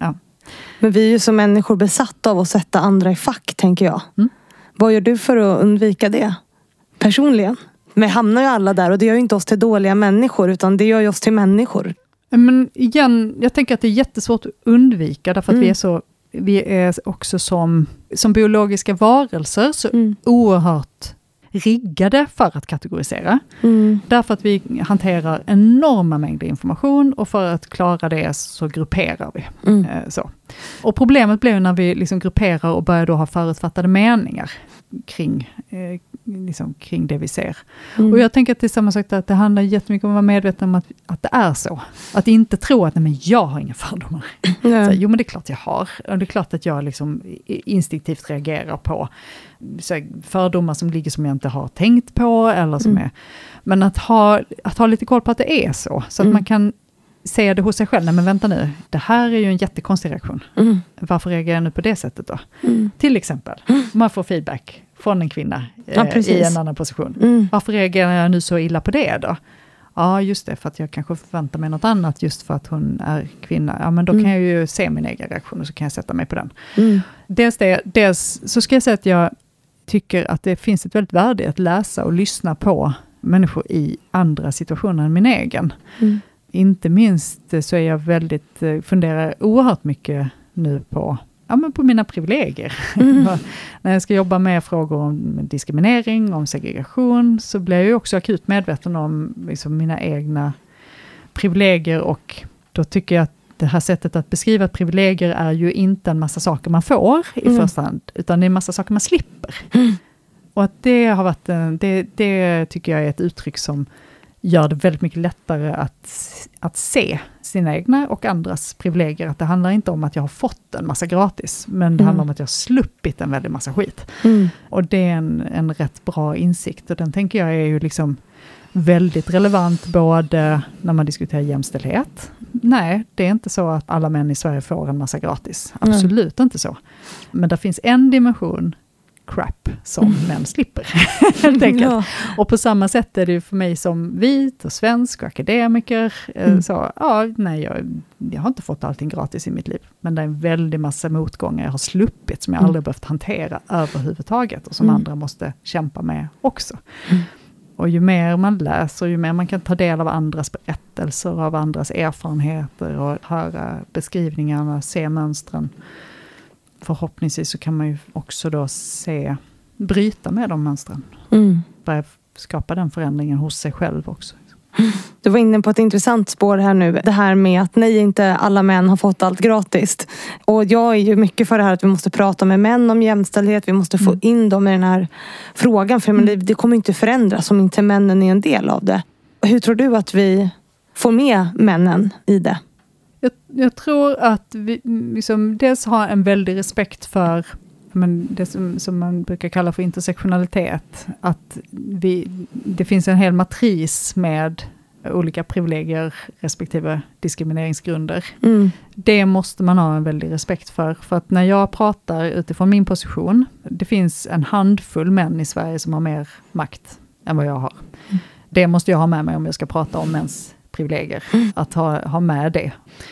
Men vi är ju som människor besatta av att sätta andra i fack, tänker jag. Mm. Vad gör du för att undvika det? Personligen. Men hamnar ju alla där, och det gör ju inte oss till dåliga människor, utan det gör ju oss till människor.
Men igen, jag tänker att det är jättesvårt att undvika, därför att mm. vi är så vi är också som, som biologiska varelser så mm. oerhört riggade för att kategorisera. Mm. Därför att vi hanterar enorma mängder information, och för att klara det så grupperar vi. Mm. Eh, så. Och problemet blir när vi liksom grupperar och börjar då ha förutfattade meningar kring, eh, liksom kring det vi ser. Mm. Och jag tänker att det är samma sak, att det handlar jättemycket om att vara medveten om att, att det är så. Att inte tro att nej, men jag har inga fördomar. Mm. Så, jo, men det är klart jag har. Och det är klart att jag liksom instinktivt reagerar på så, fördomar som ligger som jag inte har tänkt på. Eller som mm. är, men att ha, att ha lite koll på att det är så. Så att mm. man kan se det hos sig själv. Nej, men vänta nu. Det här är ju en jättekonstig reaktion. Mm. Varför reagerar jag nu på det sättet då? Mm. Till exempel, mm. man får feedback från en kvinna
ja,
eh, i en annan position. Mm. Varför reagerar jag nu så illa på det då? Ja, just det, för att jag kanske förväntar mig något annat just för att hon är kvinna. Ja, men då mm. kan jag ju se min egen reaktion och så kan jag sätta mig på den. Mm. Dels, det, dels så ska jag säga att jag tycker att det finns ett väldigt värde att läsa och lyssna på människor i andra situationer än min egen. Mm. Inte minst så är jag väldigt, funderar oerhört mycket nu på, ja, men på mina privilegier. Mm. När jag ska jobba med frågor om diskriminering, om segregation, så blir jag ju också akut medveten om liksom mina egna privilegier, och då tycker jag att det här sättet att beskriva privilegier är ju inte en massa saker man får i mm. första hand, utan det är en massa saker man slipper. Mm. Och att det har varit, det, det tycker jag är ett uttryck som gör det väldigt mycket lättare att, att se sina egna och andras privilegier. Att det handlar inte om att jag har fått en massa gratis, men det mm. handlar om att jag har sluppit en väldigt massa skit. Mm. Och det är en, en rätt bra insikt, och den tänker jag är ju liksom väldigt relevant både när man diskuterar jämställdhet. Nej, det är inte så att alla män i Sverige får en massa gratis. Absolut mm. inte så. Men det finns en dimension crap som mm. män slipper. Helt enkelt. Ja. Och på samma sätt är det ju för mig som vit och svensk och akademiker. Mm. Så, ja, nej, jag, jag har inte fått allting gratis i mitt liv. Men det är en väldig massa motgångar jag har sluppit som jag mm. aldrig behövt hantera överhuvudtaget, och som mm. andra måste kämpa med också. Mm. Och ju mer man läser, ju mer man kan ta del av andras berättelser, av andras erfarenheter och höra beskrivningarna, se mönstren. Förhoppningsvis så kan man ju också då se, bryta med de mönstren. Mm. Börja skapa den förändringen hos sig själv också.
Du var inne på ett intressant spår här nu. Det här med att nej, inte alla män har fått allt gratis. Och jag är ju mycket för det här att vi måste prata med män om jämställdhet. Vi måste få mm. in dem i den här frågan. För mm. det, det kommer inte förändras om inte männen är en del av det. Hur tror du att vi får med männen i det?
Jag, jag tror att vi liksom dels har en väldig respekt för men det som, som man brukar kalla för intersektionalitet. Att vi, det finns en hel matris med olika privilegier respektive diskrimineringsgrunder. Mm. Det måste man ha en väldig respekt för. För att när jag pratar utifrån min position, det finns en handfull män i Sverige som har mer makt än vad jag har. Mm. Det måste jag ha med mig om jag ska prata om mäns privilegier. Mm. Att ha, ha med det.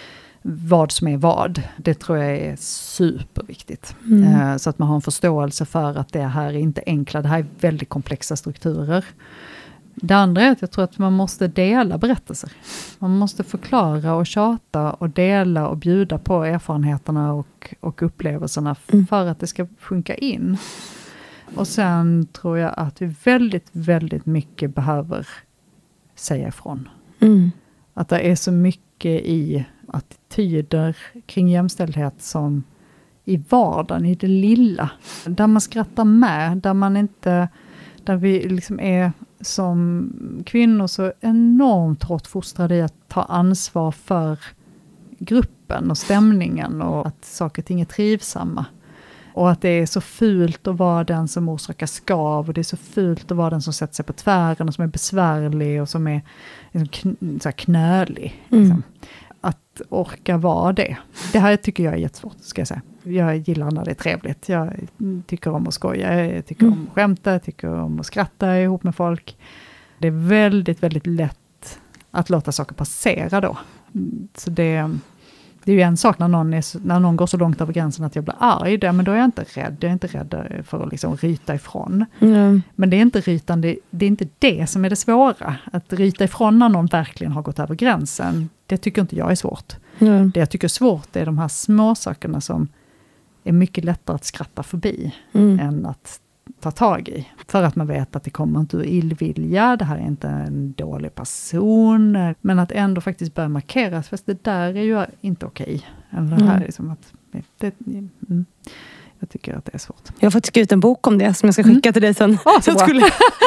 Vad som är vad. Det tror jag är superviktigt. Mm. Eh, så att man har en förståelse för att det här är inte enkla. Det här är väldigt komplexa strukturer. Det andra är att jag tror att man måste dela berättelser. Man måste förklara och tjata och dela och bjuda på erfarenheterna och, och upplevelserna mm. för att det ska funka in. Och sen tror jag att vi väldigt, väldigt mycket behöver säga ifrån. Mm. Att det är så mycket i attityder kring jämställdhet som i vardagen, i det lilla. Där man skrattar med, där man inte, där vi liksom är som kvinnor så enormt hårt fostrade i att ta ansvar för gruppen och stämningen och att saker och ting är trivsamma. Och att det är så fult att vara den som orsakar skav, och det är så fult att vara den som sätter sig på tvären och som är besvärlig och som är liksom kn- så här knölig. Mm. Liksom. Att orka vara det. Det här tycker jag är jättesvårt, ska jag säga. Jag gillar när det är trevligt. Jag tycker om att skoja, jag tycker mm. om att skämta, jag tycker om att skratta ihop med folk. Det är väldigt, väldigt lätt att låta saker passera då. Så det, Det är ju en sak när någon, är, när någon går så långt över gränsen att jag blir arg, där, men då är jag inte rädd. Jag är inte rädd för att liksom ryta ifrån. Mm. Men det är inte rytande, det är inte det som är det svåra. Att ryta ifrån när någon verkligen har gått över gränsen, det tycker inte jag är svårt. Mm. Det jag tycker är svårt är de här små sakerna som är mycket lättare att skratta förbi mm. än att ta tag i. För att man vet att det kommer inte ur illvilja, det här är inte en dålig person, men att ändå faktiskt börja markera, fast det där är ju inte okej. Eller det här är som att det, mm, jag tycker att det är svårt.
Jag har faktiskt skrivit en bok om det som jag ska skicka mm. till dig sen.
Oh, så
jag, skulle,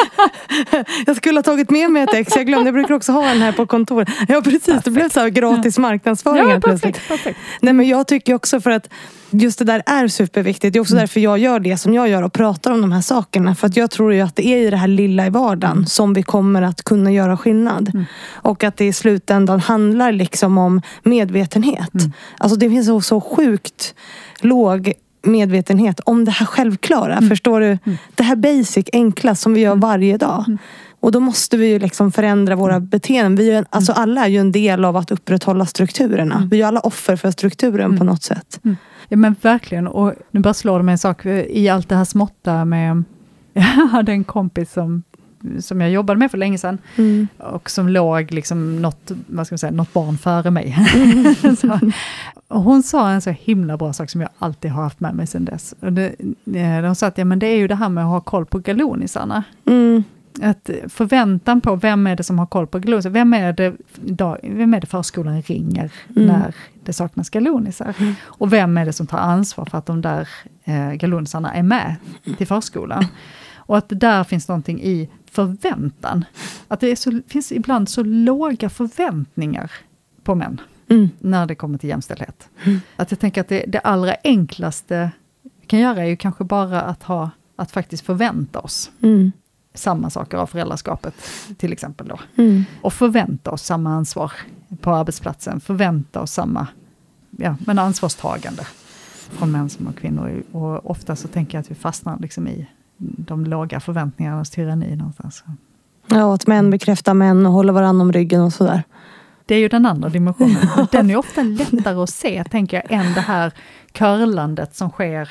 jag skulle ha tagit med mig ett ex, jag glömde, jag brukar också ha den här på kontor. Ja precis, perfekt. Det blev så här gratis marknadsföring.
Ja, perfekt, perfekt.
Nej, men jag tycker också för att just det där är superviktigt. Det är också mm. därför jag gör det som jag gör och pratar om de här sakerna. För att jag tror ju att det är i det här lilla i vardagen mm. som vi kommer att kunna göra skillnad. Mm. Och att det i slutändan handlar liksom om medvetenhet. Mm. Alltså det finns så, så sjukt låg medvetenhet om det här självklara. Mm. Förstår du? Mm. Det här basic, enkla som vi gör varje dag. Mm. Och då måste vi ju liksom förändra våra beteenden. Vi är, alltså alla är ju en del av att upprätthålla strukturerna. Mm. Vi är alla offer för strukturen mm. på något sätt.
Mm. Ja men verkligen. Och nu bara slår det mig en sak i allt det här småtta med... Jag hade en kompis som, som jag jobbade med för länge sedan. Mm. Och som låg liksom något, vad ska man säga, något barn före mig. Mm. så, och hon sa en så himla bra sak som jag alltid har haft med mig sedan dess. Och det, de sa att ja, men det är ju det här med att ha koll på galonisarna. Mm. Att förväntan på vem är det som har koll på galonisar. Vem är det, vem är det förskolan ringer mm. när det saknas galonisar? Mm. Och vem är det som tar ansvar för att de där eh, galonisarna är med till förskolan? Och att det där finns någonting i förväntan. Att det är så, finns ibland så låga förväntningar på män. Mm. När det kommer till jämställdhet. Mm. Att jag tänker att det, det allra enklaste vi kan göra är ju kanske bara att ha att faktiskt förvänta oss. Mm. Samma saker av föräldraskapet till exempel då. Mm. Och förvänta oss samma ansvar på arbetsplatsen. Förvänta oss samma ja, men ansvarstagande från män som och kvinnor. Och ofta så tänker jag att vi fastnar liksom i de låga förväntningarnas tyranni någonstans.
Ja, att män bekräftar män och håller varandra om ryggen och sådär.
Det är ju den andra dimensionen. Den är ofta lättare att se, tänker jag, än det här curlandet som sker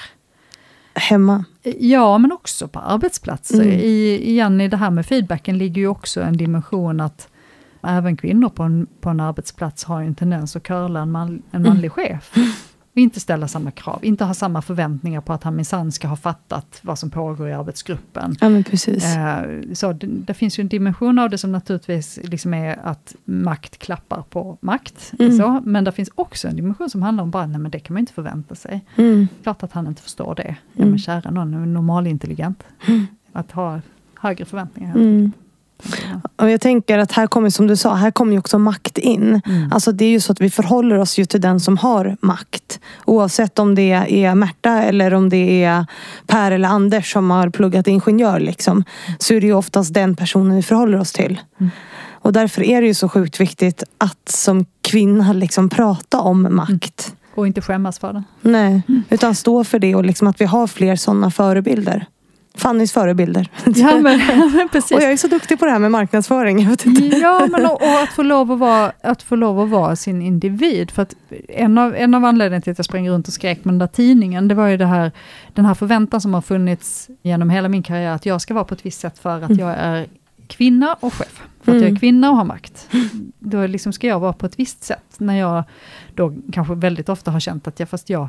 hemma.
Ja, men också på arbetsplatser. Mm. I, igen, i det här med feedbacken ligger ju också en dimension att även kvinnor på en, på en arbetsplats har en tendens att curla en, man, en manlig mm. chef. Och inte ställa samma krav. Inte ha samma förväntningar på att han minsann ska ha fattat vad som pågår i arbetsgruppen.
Ja, men precis.
Eh, så det, det finns ju en dimension av det som naturligtvis liksom är att makt klappar på makt. Mm. Så. Men det finns också en dimension som handlar om bara, nej men det kan man inte förvänta sig. Mm. Klart att han inte förstår det. Mm. Ja, men kära någon, är normalintelligent. Mm. Att ha högre förväntningar.
Mm. Och jag tänker att här kommer, som du sa, här kommer ju också makt in. Mm. Alltså det är ju så att vi förhåller oss ju till den som har makt. Oavsett om det är Märta eller om det är Per eller Anders som har pluggat ingenjör liksom. Så är det ju oftast den personen vi förhåller oss till. Mm. Och därför är det ju så sjukt viktigt att som kvinna liksom prata om makt.
Mm. Och inte skämmas för det.
Nej, mm. utan stå för det och liksom att vi har fler sådana förebilder. Fannys förebilder.
Ja, men, men precis.
Och jag är så duktig på det här med marknadsföring. Jag vet inte.
Ja, men och, och att, få lov att, vara, att få lov att vara sin individ. För att en av, en av anledningarna till att jag sprang runt och skrek med den där tidningen, det var ju det här, den här förväntan som har funnits genom hela min karriär, att jag ska vara på ett visst sätt för att mm. jag är kvinna och chef. För att mm. jag är kvinna och har makt. Då liksom ska jag vara på ett visst sätt. När jag då kanske väldigt ofta har känt att jag, fast jag,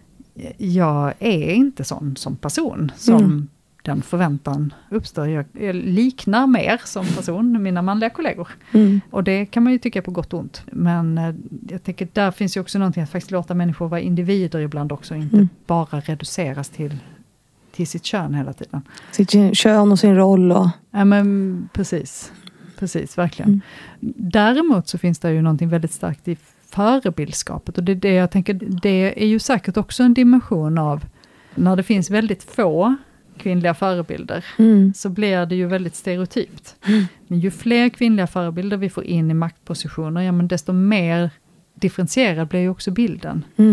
jag är inte sån som person som mm. den förväntan uppstår. Jag, jag liknar mer som person mina manliga kollegor. Mm. Och det kan man ju tycka på gott och ont. Men eh, jag tänker där finns ju också någonting att faktiskt låta människor vara individer ibland också. Inte mm. bara reduceras till, till sitt kön hela tiden.
Sitt kön och sin roll. Och...
Ja men precis. Precis, verkligen. Mm. Däremot så finns det ju någonting väldigt starkt i förebildskapet. Och det, det jag tänker, det är ju säkert också en dimension av när det finns väldigt få kvinnliga förebilder mm. så blir det ju väldigt stereotypt. Mm. Men ju fler kvinnliga förebilder vi får in i maktpositioner, ja men desto mer differentierad blir ju också bilden. Mm.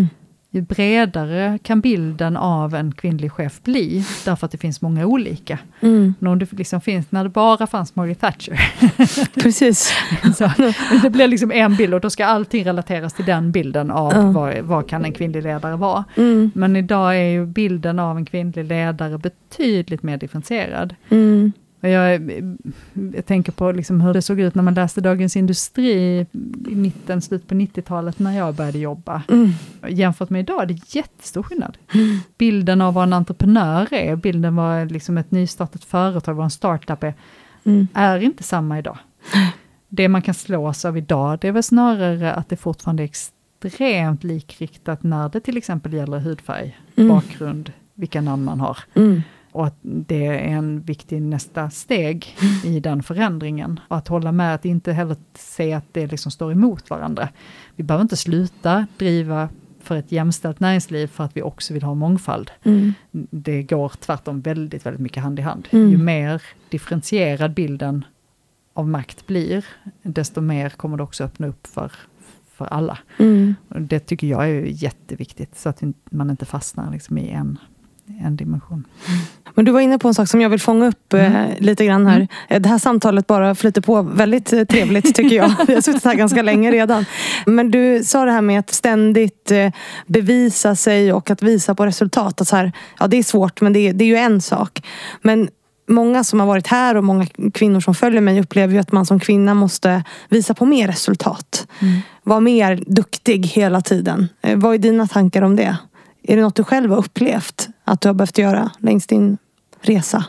ju bredare kan bilden av en kvinnlig chef bli, därför att det finns många olika. Mm. När, det liksom finns, när det bara fanns Margaret Thatcher.
Precis.
Så, det blir liksom en bild och då ska allting relateras till den bilden av mm. vad, vad kan en kvinnlig ledare vara. Mm. Men idag är ju bilden av en kvinnlig ledare betydligt mer differentierad. Mm. Och jag, jag tänker på liksom hur det såg ut när man läste Dagens Industri i mitten, slut på nittiotalet när jag började jobba. Mm. Jämfört med idag är det jättestor skillnad. Mm. Bilden av vad en entreprenör är, bilden vad liksom ett nystartat företag, vad en startup är, mm. är inte samma idag. Det man kan slås av idag, det är väl snarare att det fortfarande är extremt likriktat när det till exempel gäller hudfärg, mm. bakgrund, vilka namn man har. Mm. Och att det är en viktig nästa steg i den förändringen. Och att hålla med, att inte heller se att det liksom står emot varandra. Vi behöver inte sluta driva för ett jämställt näringsliv för att vi också vill ha mångfald. Mm. Det går tvärtom väldigt, väldigt mycket hand i hand. Mm. Ju mer differentierad bilden av makt blir, desto mer kommer det också öppna upp för, för alla. Mm. Och det tycker jag är jätteviktigt, så att man inte fastnar liksom i en... en dimension.
Men du var inne på en sak som jag vill fånga upp mm. eh, lite grann här. Mm. Det här samtalet bara flyter på väldigt eh, trevligt tycker jag. Vi har suttit här ganska länge redan. Men du sa det här med att ständigt eh, bevisa sig och att visa på resultat. Att så här, ja, det är svårt, men det är, det är ju en sak. Men många som har varit här och många kvinnor som följer mig upplever ju att man som kvinna måste visa på mer resultat. Mm. Vara mer duktig hela tiden. Eh, vad är dina tankar om det? Är det något du själv har upplevt att du har behövt göra längs din resa?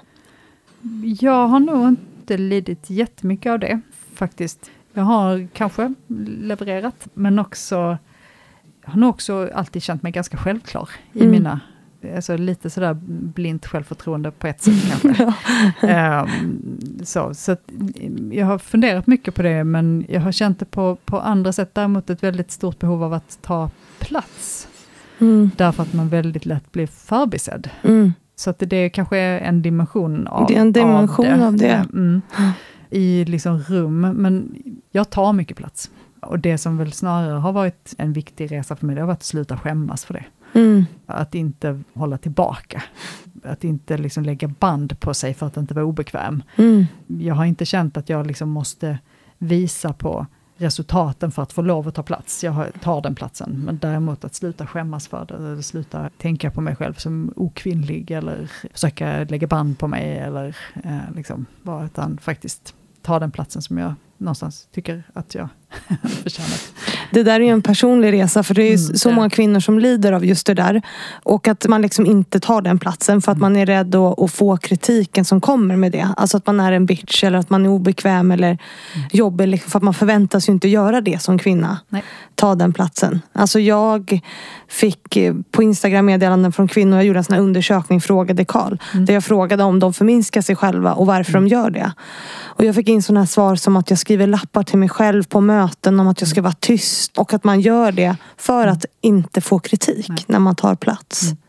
Jag har nog inte lidit jättemycket av det faktiskt. Jag har kanske levererat, men också jag har nog också alltid känt mig ganska självklar i mm. mina, alltså lite sådär blint självförtroende på ett sätt kanske. ja. um, så så att, jag har funderat mycket på det, men jag har känt det på, på andra sätt däremot ett väldigt stort behov av att ta plats. Mm. Därför att man väldigt lätt blir förbisedd. Mm. Så att det, det kanske är en dimension av det.
Det är en dimension av det. Av det.
Mm. Mm. I liksom rum. Men jag tar mycket plats. Och det som väl snarare har varit en viktig resa för mig, det har varit att sluta skämmas för det. Mm. Att inte hålla tillbaka. Att inte liksom lägga band på sig för att inte vara obekväm. Mm. Jag har inte känt att jag liksom måste visa på resultaten för att få lov att ta plats. Jag tar den platsen. Men däremot att sluta skämmas för det. Eller sluta tänka på mig själv som okvinnlig. Eller försöka lägga band på mig. Eller eh, liksom bara utan faktiskt ta den platsen som jag någonstans tycker att jag förtjänar.
Det där är ju en personlig resa, för det är ju mm, så det. många kvinnor som lider av just det där. Och att man liksom inte tar den platsen för att man är rädd att, att få kritiken som kommer med det. Alltså att man är en bitch eller att man är obekväm eller mm. jobbig. Liksom, för att man förväntas ju inte göra det som kvinna. Nej. Ta den platsen. Alltså jag fick på Instagram meddelanden från kvinnor. Jag gjorde en sån här undersökning, frågade Karl. Mm. Där jag frågade om de förminskar sig själva och varför mm. de gör det. Och jag fick in sådana här svar som att jag skriver lappar till mig själv på möten om att jag ska vara tyst. Och att man gör det för att inte få kritik Nej. när man tar plats. Mm.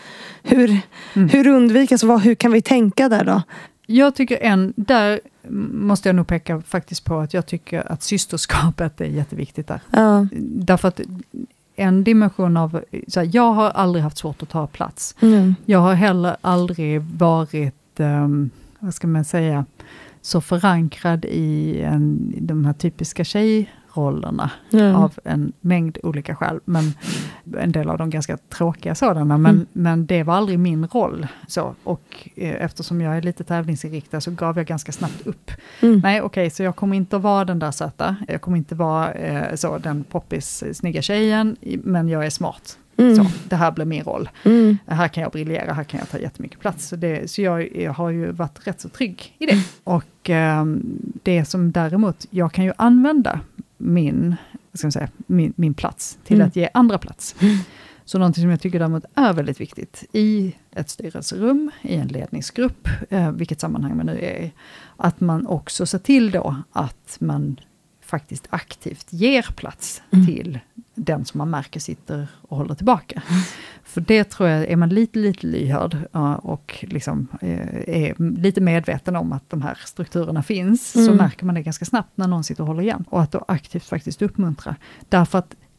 Hur, mm. hur undvikas och vad, hur kan vi tänka där då?
Jag tycker en, där måste jag nog peka faktiskt på att jag tycker att systerskapet är jätteviktigt där. Ja. Därför att en dimension av, så här, jag har aldrig haft svårt att ta plats. Mm. Jag har heller aldrig varit, um, vad ska man säga, så förankrad i en, de här typiska tjejrollerna mm. av en mängd olika skäl. Men en del av dem ganska tråkiga sådana. Men, mm. men det var aldrig min roll. Så, och eh, eftersom jag är lite tävlingsinriktad så gav jag ganska snabbt upp. Mm. Nej, okej, okay, så jag kommer inte att vara den där söta. Jag kommer inte vara eh, så, den poppis snygga tjejen. Men jag är smart. Mm. Så, det här blir min roll. Mm. Här kan jag briljera, här kan jag ta jättemycket plats. Så, det, så jag, jag har ju varit rätt så trygg i det. Mm. Och eh, det som däremot, jag kan ju använda min, vad ska man säga, min, min plats till mm. att ge andra plats. Mm. Så någonting som jag tycker däremot är väldigt viktigt i ett styrelserum, i en ledningsgrupp, eh, vilket sammanhang man nu är i, att man också ser till då att man faktiskt aktivt ger plats mm. till den som man märker sitter och håller tillbaka. Mm. För det tror jag, är man lite, lite lyhörd uh, och liksom, uh, är lite medveten om att de här strukturerna finns, mm. så märker man det ganska snabbt när någon sitter och håller igen. Och att då aktivt faktiskt uppmuntra. Därför att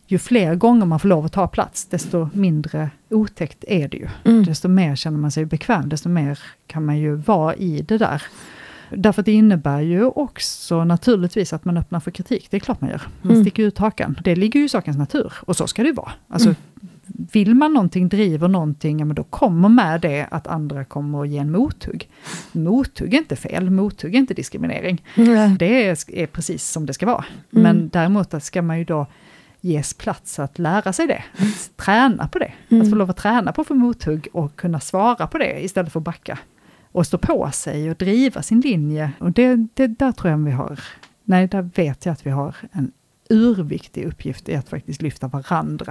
ju fler gånger man får lov att ta plats, desto mindre otäckt är det ju.
Mm.
Desto mer känner man sig bekväm, desto mer kan man ju vara i det där. Därför att det innebär ju också naturligtvis att man öppnar för kritik. Det är klart man gör. Man
Mm.
sticker ut hakan. Det ligger ju i sakens natur. Och så ska det vara. Alltså, mm. vill man någonting, driver någonting, ja, men då kommer med det att andra kommer att ge en mothugg. Mothugg är inte fel. Mothugg är inte diskriminering. Mm. Det är, är precis som det ska vara. Mm. Men däremot ska man ju då ges plats att lära sig det. Att träna på det. Mm. Att få lov att träna på för mothugg och kunna svara på det istället för att backa. Och stå på sig och driva sin linje. Och det, det där tror jag vi har, nej där vet jag att vi har en urviktig uppgift i att faktiskt lyfta varandra.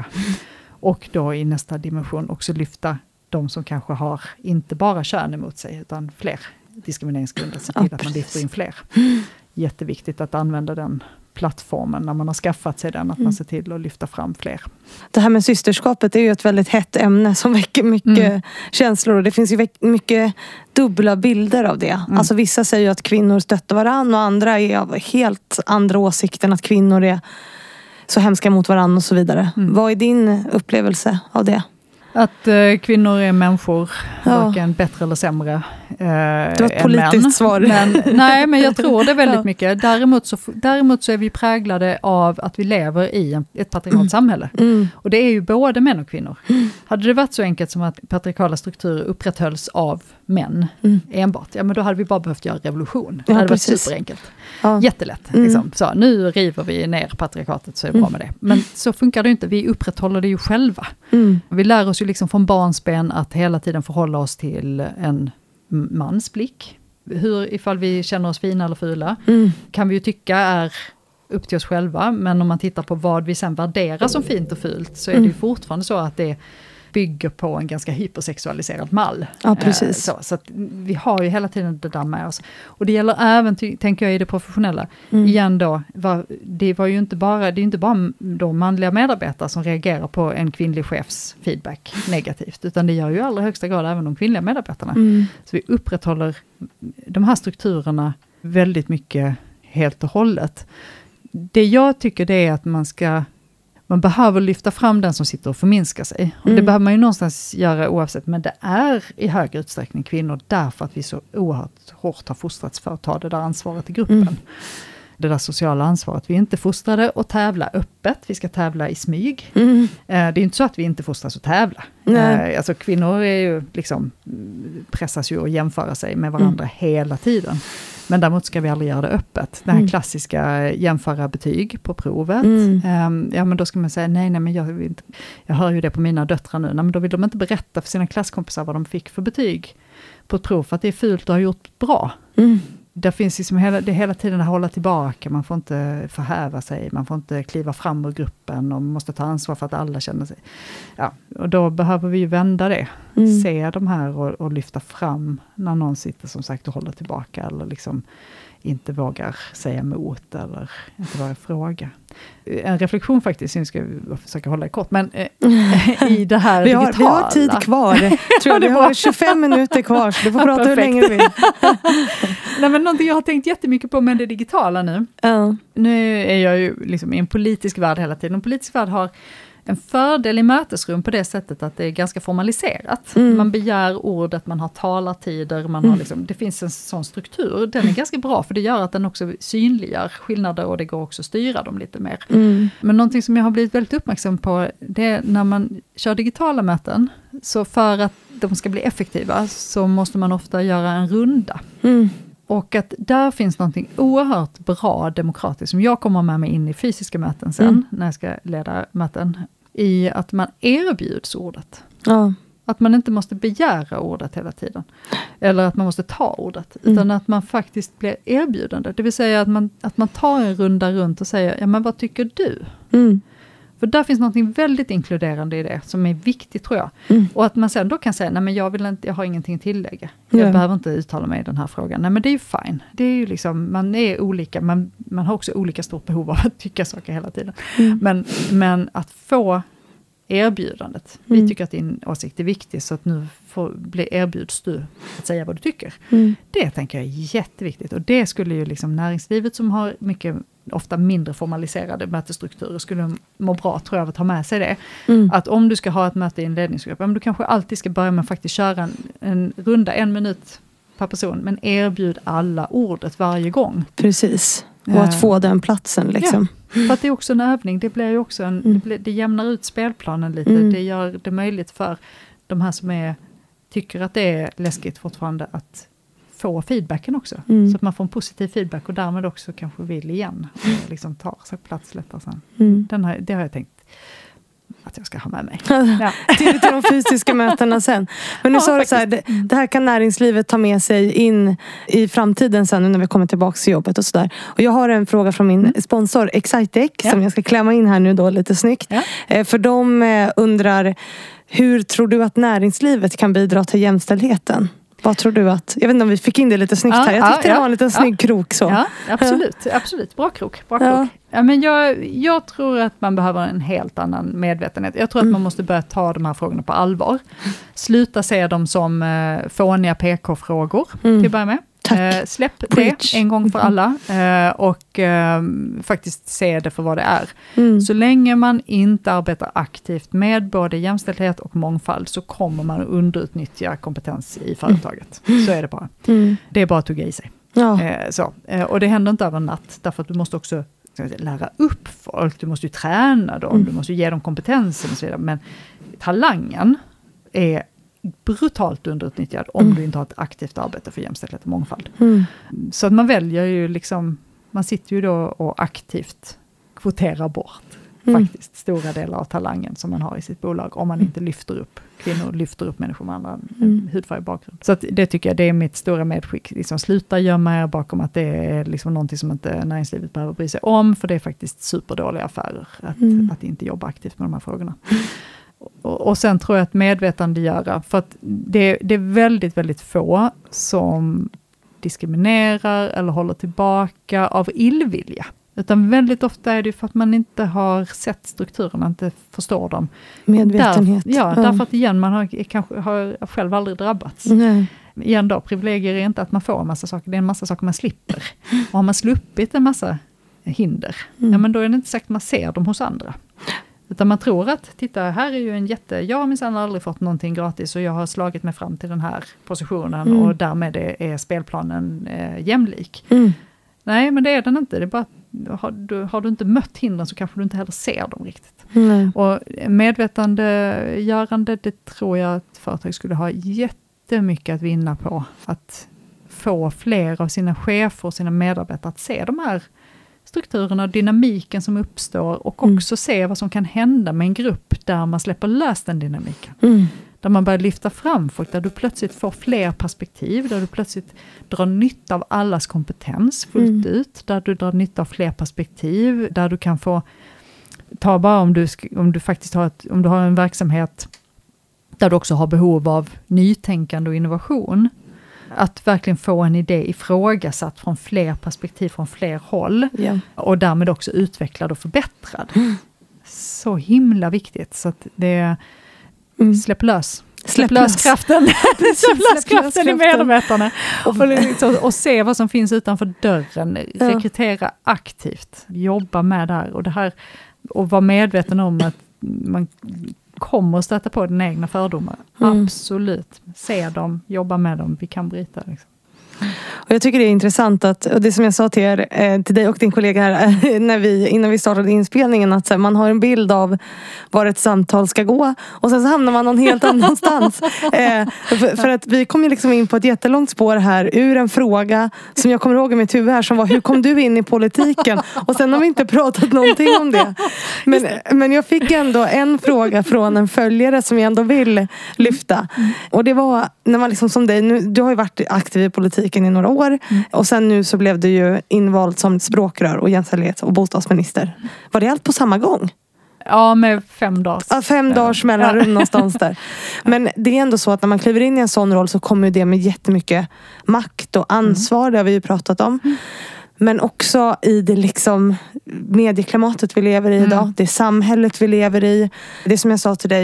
Och då i nästa dimension också lyfta de som kanske har inte bara kön emot sig utan fler diskrimineringsgrunder. Se till ja, att man lyfter in fler. Jätteviktigt att använda den plattformen när man har skaffat sig den, att mm. man ser till att lyfta fram fler.
Det här med systerskapet är ju ett väldigt hett ämne som väcker mycket mm. känslor, och det finns ju mycket dubbla bilder av det. Mm. Alltså vissa säger ju att kvinnor stöttar varandra och andra är av helt andra åsikter, att kvinnor är så hemska mot varandra och så vidare. Mm. Vad är din upplevelse av det?
Att eh, kvinnor är människor, ja. Varken bättre eller sämre eh,
det var ett politiskt män. Svar.
Men, nej, men jag tror det väldigt ja. mycket. Däremot så, däremot så är vi präglade av att vi lever i en, ett patriarkalt mm. samhälle. Mm. Och det är ju både män och kvinnor. Mm. Hade det varit så enkelt som att patriarkala strukturer upprätthölls av män mm. enbart, ja men då hade vi bara behövt göra revolution. Det
ja,
hade
precis.
varit superenkelt.
Ja.
Jättelätt.
Mm.
Liksom. Så, nu river vi ner patriarkatet så är det bra med det. Men så funkar det inte. Vi upprätthåller det ju själva. Mm. Vi lär oss ju liksom från barnsben att hela tiden förhålla oss till en mans blick. Hur, ifall vi känner oss fina eller fula mm. kan vi ju tycka är upp till oss själva. Men om man tittar på vad vi sen värderar som fint och fult så är det ju fortfarande så att det bygger på en ganska hypersexualiserad mall.
Ja, precis.
Så, så att vi har ju hela tiden det där med oss. Och det gäller även, tänker jag, i det professionella. Mm. Igen då, var, det var ju inte bara, det är inte bara då manliga medarbetare som reagerar på en kvinnlig chefs feedback negativt, utan det gör ju i allra högsta grad även de kvinnliga medarbetarna. Mm. Så vi upprätthåller de här strukturerna väldigt mycket helt och hållet. Det jag tycker det är att man ska Man behöver lyfta fram den som sitter och förminskar sig. Och mm. det behöver man ju någonstans göra oavsett. Men det är i högre utsträckning kvinnor därför att vi så oerhört hårt har fostrats för att ta det där ansvaret i gruppen. Mm. Det där sociala ansvaret. Vi är inte fostrade att tävla öppet. Vi ska tävla i smyg. Mm. Det är inte så att vi inte fostras att tävla. Nej. Alltså kvinnor är ju liksom, pressas ju att jämföra sig med varandra mm. hela tiden. Men däremot ska vi aldrig göra det öppet. Det här mm. klassiska jämföra betyg på provet. Mm. Um, ja, men då ska man säga, nej, nej, men jag vill inte. Jag hör ju det på mina döttrar nu. Nej, men då vill de inte berätta för sina klasskompisar vad de fick för betyg på ett prov. För att det är fult och har gjort bra. Mm. Det finns liksom hela, det är hela tiden att hålla tillbaka. Man får inte förhäva sig. Man får inte kliva fram ur gruppen. Och man måste ta ansvar för att alla känner sig. Ja, och då behöver vi ju vända det. Mm. Se de här och, och lyfta fram när någon sitter som sagt och håller tillbaka. Eller liksom inte vågar säga emot eller inte vågar fråga. En reflektion faktiskt, nu ska vi försöka hålla det kort, men eh, i det här
vi har,
digitala.
Vi har tid kvar, tror jag. Vi har tjugofem minuter kvar, så du får prata hur länge du vill.
Nej, men någonting jag har tänkt jättemycket på med det digitala nu. Uh. Nu är jag ju liksom i en politisk värld hela tiden. En politisk värld har en fördel i mötesrum på det sättet att det är ganska formaliserat. Mm. Man begär ordet, man har talartider, man mm. har liksom, det finns en sån struktur. Den är ganska bra för det gör att den också synliggör skillnader och det går också att styra dem lite mer. Mm. Men någonting som jag har blivit väldigt uppmärksam på det är när man kör digitala möten, så för att de ska bli effektiva så måste man ofta göra en runda. Mm. Och att där finns någonting oerhört bra demokratiskt som jag kommer med mig in i fysiska möten sen, mm. när jag ska leda möten, i att man erbjuds ordet. Ja. Att man inte måste begära ordet hela tiden. Eller att man måste ta ordet. Mm. Utan att man faktiskt blir erbjudande. Det vill säga att man, att man tar en runda runt och säger, ja men vad tycker du? Mm. För där finns något väldigt inkluderande i det som är viktigt, tror jag. Mm. Och att man sen då kan säga, nej men jag, vill inte, jag har ingenting att tillägga. Jag mm. behöver inte uttala mig i den här frågan. Nej men det är ju fine. Det är ju liksom, man är olika, man, man har också olika stort behov av att tycka saker hela tiden. Mm. Men, men att få erbjudandet. Mm. Vi tycker att din åsikt är viktig, så att nu får, bli erbjuds du att säga vad du tycker. Mm. Det tänker jag är jätteviktigt. Och det skulle ju liksom näringslivet, som har mycket ofta mindre formaliserade mötesstrukturer skulle må bra, tror jag, av att ha med sig det.
Mm.
Att om du ska ha ett möte i en ledningsgrupp, men du kanske alltid ska börja med att faktiskt köra en, en runda, en minut per person, men erbjud alla ordet varje gång.
Precis. Och att få den platsen liksom.
Ja, för att det är också en övning. Det blir ju också en,
Mm.
det, blir, det jämnar ut spelplanen lite.
Mm.
Det gör det möjligt för de här som är, tycker att det är läskigt fortfarande att få feedbacken också.
Mm.
Så att man får en positiv feedback och därmed också kanske vill igen. Och liksom tar sig plats lättare sen.
Mm.
Den här, det har jag tänkt att jag ska ha med mig.
Ja. till, till de fysiska mötena sen. Men nu
Ja,
sa du så här, det, det här kan näringslivet ta med sig in i framtiden sen när vi kommer tillbaka till jobbet och sådär. Och jag har en fråga från min mm. sponsor Excitec ja. som jag ska klämma in här nu då lite snyggt. Ja. Eh, för de eh, undrar, hur tror du att näringslivet kan bidra till jämställdheten? Vad tror du att... Jag vet inte om vi fick in det lite snyggt
ja,
här. Jag tyckte
ja,
det var en liten
ja,
snygg krok så.
Ja, absolut. Ja. absolut. Bra krok. Bra
ja.
krok. Ja, men jag, jag tror att man behöver en helt annan medvetenhet. Jag tror att mm. man måste börja ta de här frågorna på allvar. Sluta se dem som eh, fåniga P K-frågor mm. till att börja med. Eh, släpp Preach. det en gång för alla eh, och eh, faktiskt se det för vad det är. Mm. Så länge man inte arbetar aktivt med både jämställdhet och mångfald så kommer man att underutnyttja kompetens i företaget. Mm. Så är det bara. Mm. Det är bara att tugga i sig. Ja. Eh, så. Eh, och det händer inte över en natt, därför att du måste också lära upp folk, du måste ju träna dem, mm. du måste ge dem kompetensen och så vidare. Men talangen är brutalt underutnyttjad om mm. du inte har ett aktivt arbete för jämställdhet och mångfald. Mm. Så att man väljer ju liksom, man sitter ju då och aktivt kvoterar bort mm. faktiskt stora delar av talangen som man har i sitt bolag om man inte lyfter upp kvinnor, lyfter upp människor med andra mm. hudfärg bakgrund. Så att det tycker jag, det är mitt stora medskick. Liksom, sluta gömma er bakom att det är liksom någonting som inte näringslivet behöver bry sig om, för det är faktiskt superdåliga affärer att, mm. att inte jobba aktivt med de här frågorna. Och, och sen tror jag att medvetandegöra, för att det, det är väldigt, väldigt få som diskriminerar eller håller tillbaka av illvilja. Utan väldigt ofta är det för att man inte har sett strukturerna, inte förstår dem.
Medvetenhet.
Där, ja, ja, därför att igen, man har, kanske, har själv aldrig drabbats.
Nej.
Igen då, privilegier är inte att man får en massa saker, det är en massa saker man slipper. Och har man sluppit en massa hinder, mm. ja, men då är det inte säkert att man ser dem hos andra. Utan man tror att, titta, här är ju en jätte, jag har minsann aldrig fått någonting gratis och jag har slagit mig fram till den här positionen mm. och därmed är, är spelplanen eh, jämlik. Mm. Nej, men det är den inte. Det är bara, har, du, har du inte mött hindren så kanske du inte heller ser dem riktigt. Mm. Och medvetandegörande, det tror jag att företag skulle ha jättemycket att vinna på. Att få fler av sina chefer och sina medarbetare att se de här strukturerna och dynamiken som uppstår och också mm. se vad som kan hända med en grupp där man släpper lös den dynamiken. Mm. Där man börjar lyfta fram folk, där du plötsligt får fler perspektiv, där du plötsligt drar nytta av allas kompetens fullt mm. ut, där du drar nytta av fler perspektiv, där du kan få ta bara om du, om du faktiskt har, ett, om du har en verksamhet där du också har behov av nytänkande och innovation. Att verkligen få en idé ifrågasatt från fler perspektiv, från fler håll. Yeah. Och därmed också utvecklad och förbättrad. Mm. Så himla viktigt. Så att det mm. släpp lös. Släpp, släpp lös kraften. Släpp lös kraften i medarbetarna. Och, och, och se vad som finns utanför dörren. Ja. Rekrytera aktivt. Jobba med det här. Och, det här. Och vara medveten om att man kommer att stöta på dina egna fördomar. Mm. Absolut. Se dem, jobba med dem. Vi kan bryta liksom.
Och jag tycker det är intressant att, och det som jag sa till er, eh, till dig och din kollega här när vi, innan vi startade inspelningen, att så här, man har en bild av var ett samtal ska gå och sen så hamnar man någon helt annanstans. Eh, för, för att vi kom ju liksom in på ett jättelångt spår här ur en fråga som jag kommer ihåg i mitt huvud här som var, hur kom du in i politiken? Och sen har vi inte pratat någonting om det. Men, men jag fick ändå en fråga från en följare som jag ändå vill lyfta. Och det var, när man liksom som dig, nu, du har ju varit aktiv i politiken i några år. Mm. Och sen nu så blev du ju invald som språkrör och jämställdhets- och bostadsminister. Var det allt på samma gång?
Ja, med fem dagars.
Ja, fem dagars mellanrum ja. någonstans där. Men det är ändå så att när man kliver in i en sån roll så kommer det med jättemycket makt och ansvar. Mm. Det har vi ju pratat om. Mm. Men också i det liksom medieklimatet vi lever i idag. Mm. Det samhället vi lever i. Det som jag sa till dig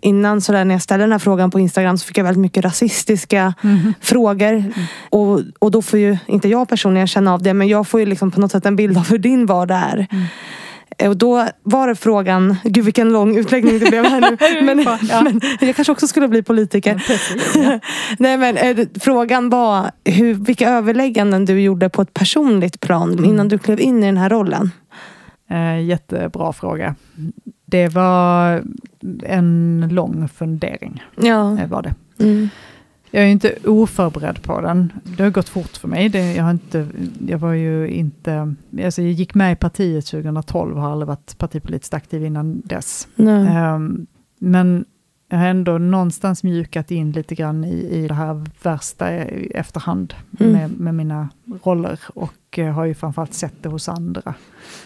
innan så där, när jag ställde den här frågan på Instagram så fick jag väldigt mycket rasistiska mm. frågor. Mm. Och, och då får ju, inte jag personligen känna av det, men jag får ju liksom på något sätt en bild av hur din vardag är. Mm. Och då var det frågan, gud vilken lång utläggning det blev här nu. Men, ja. men jag kanske också skulle bli politiker. Ja, precis, ja. Nej, men äh, frågan var hur, vilka överlägganden du gjorde på ett personligt plan mm. innan du klev in i den här rollen.
Äh, jättebra fråga. Det var en lång fundering. Ja. Var det. Mm. Jag är ju inte oförberedd på den. Det har gått fort för mig. Det, jag, har inte, jag var ju inte... Alltså jag gick med i partiet tjugohundratolv och har aldrig varit partipolitiskt aktiv innan dess. Um, men jag har ändå någonstans mjukat in lite grann i, i det här värsta efterhand mm. med, med mina roller. Och uh, har ju framförallt sett det hos andra.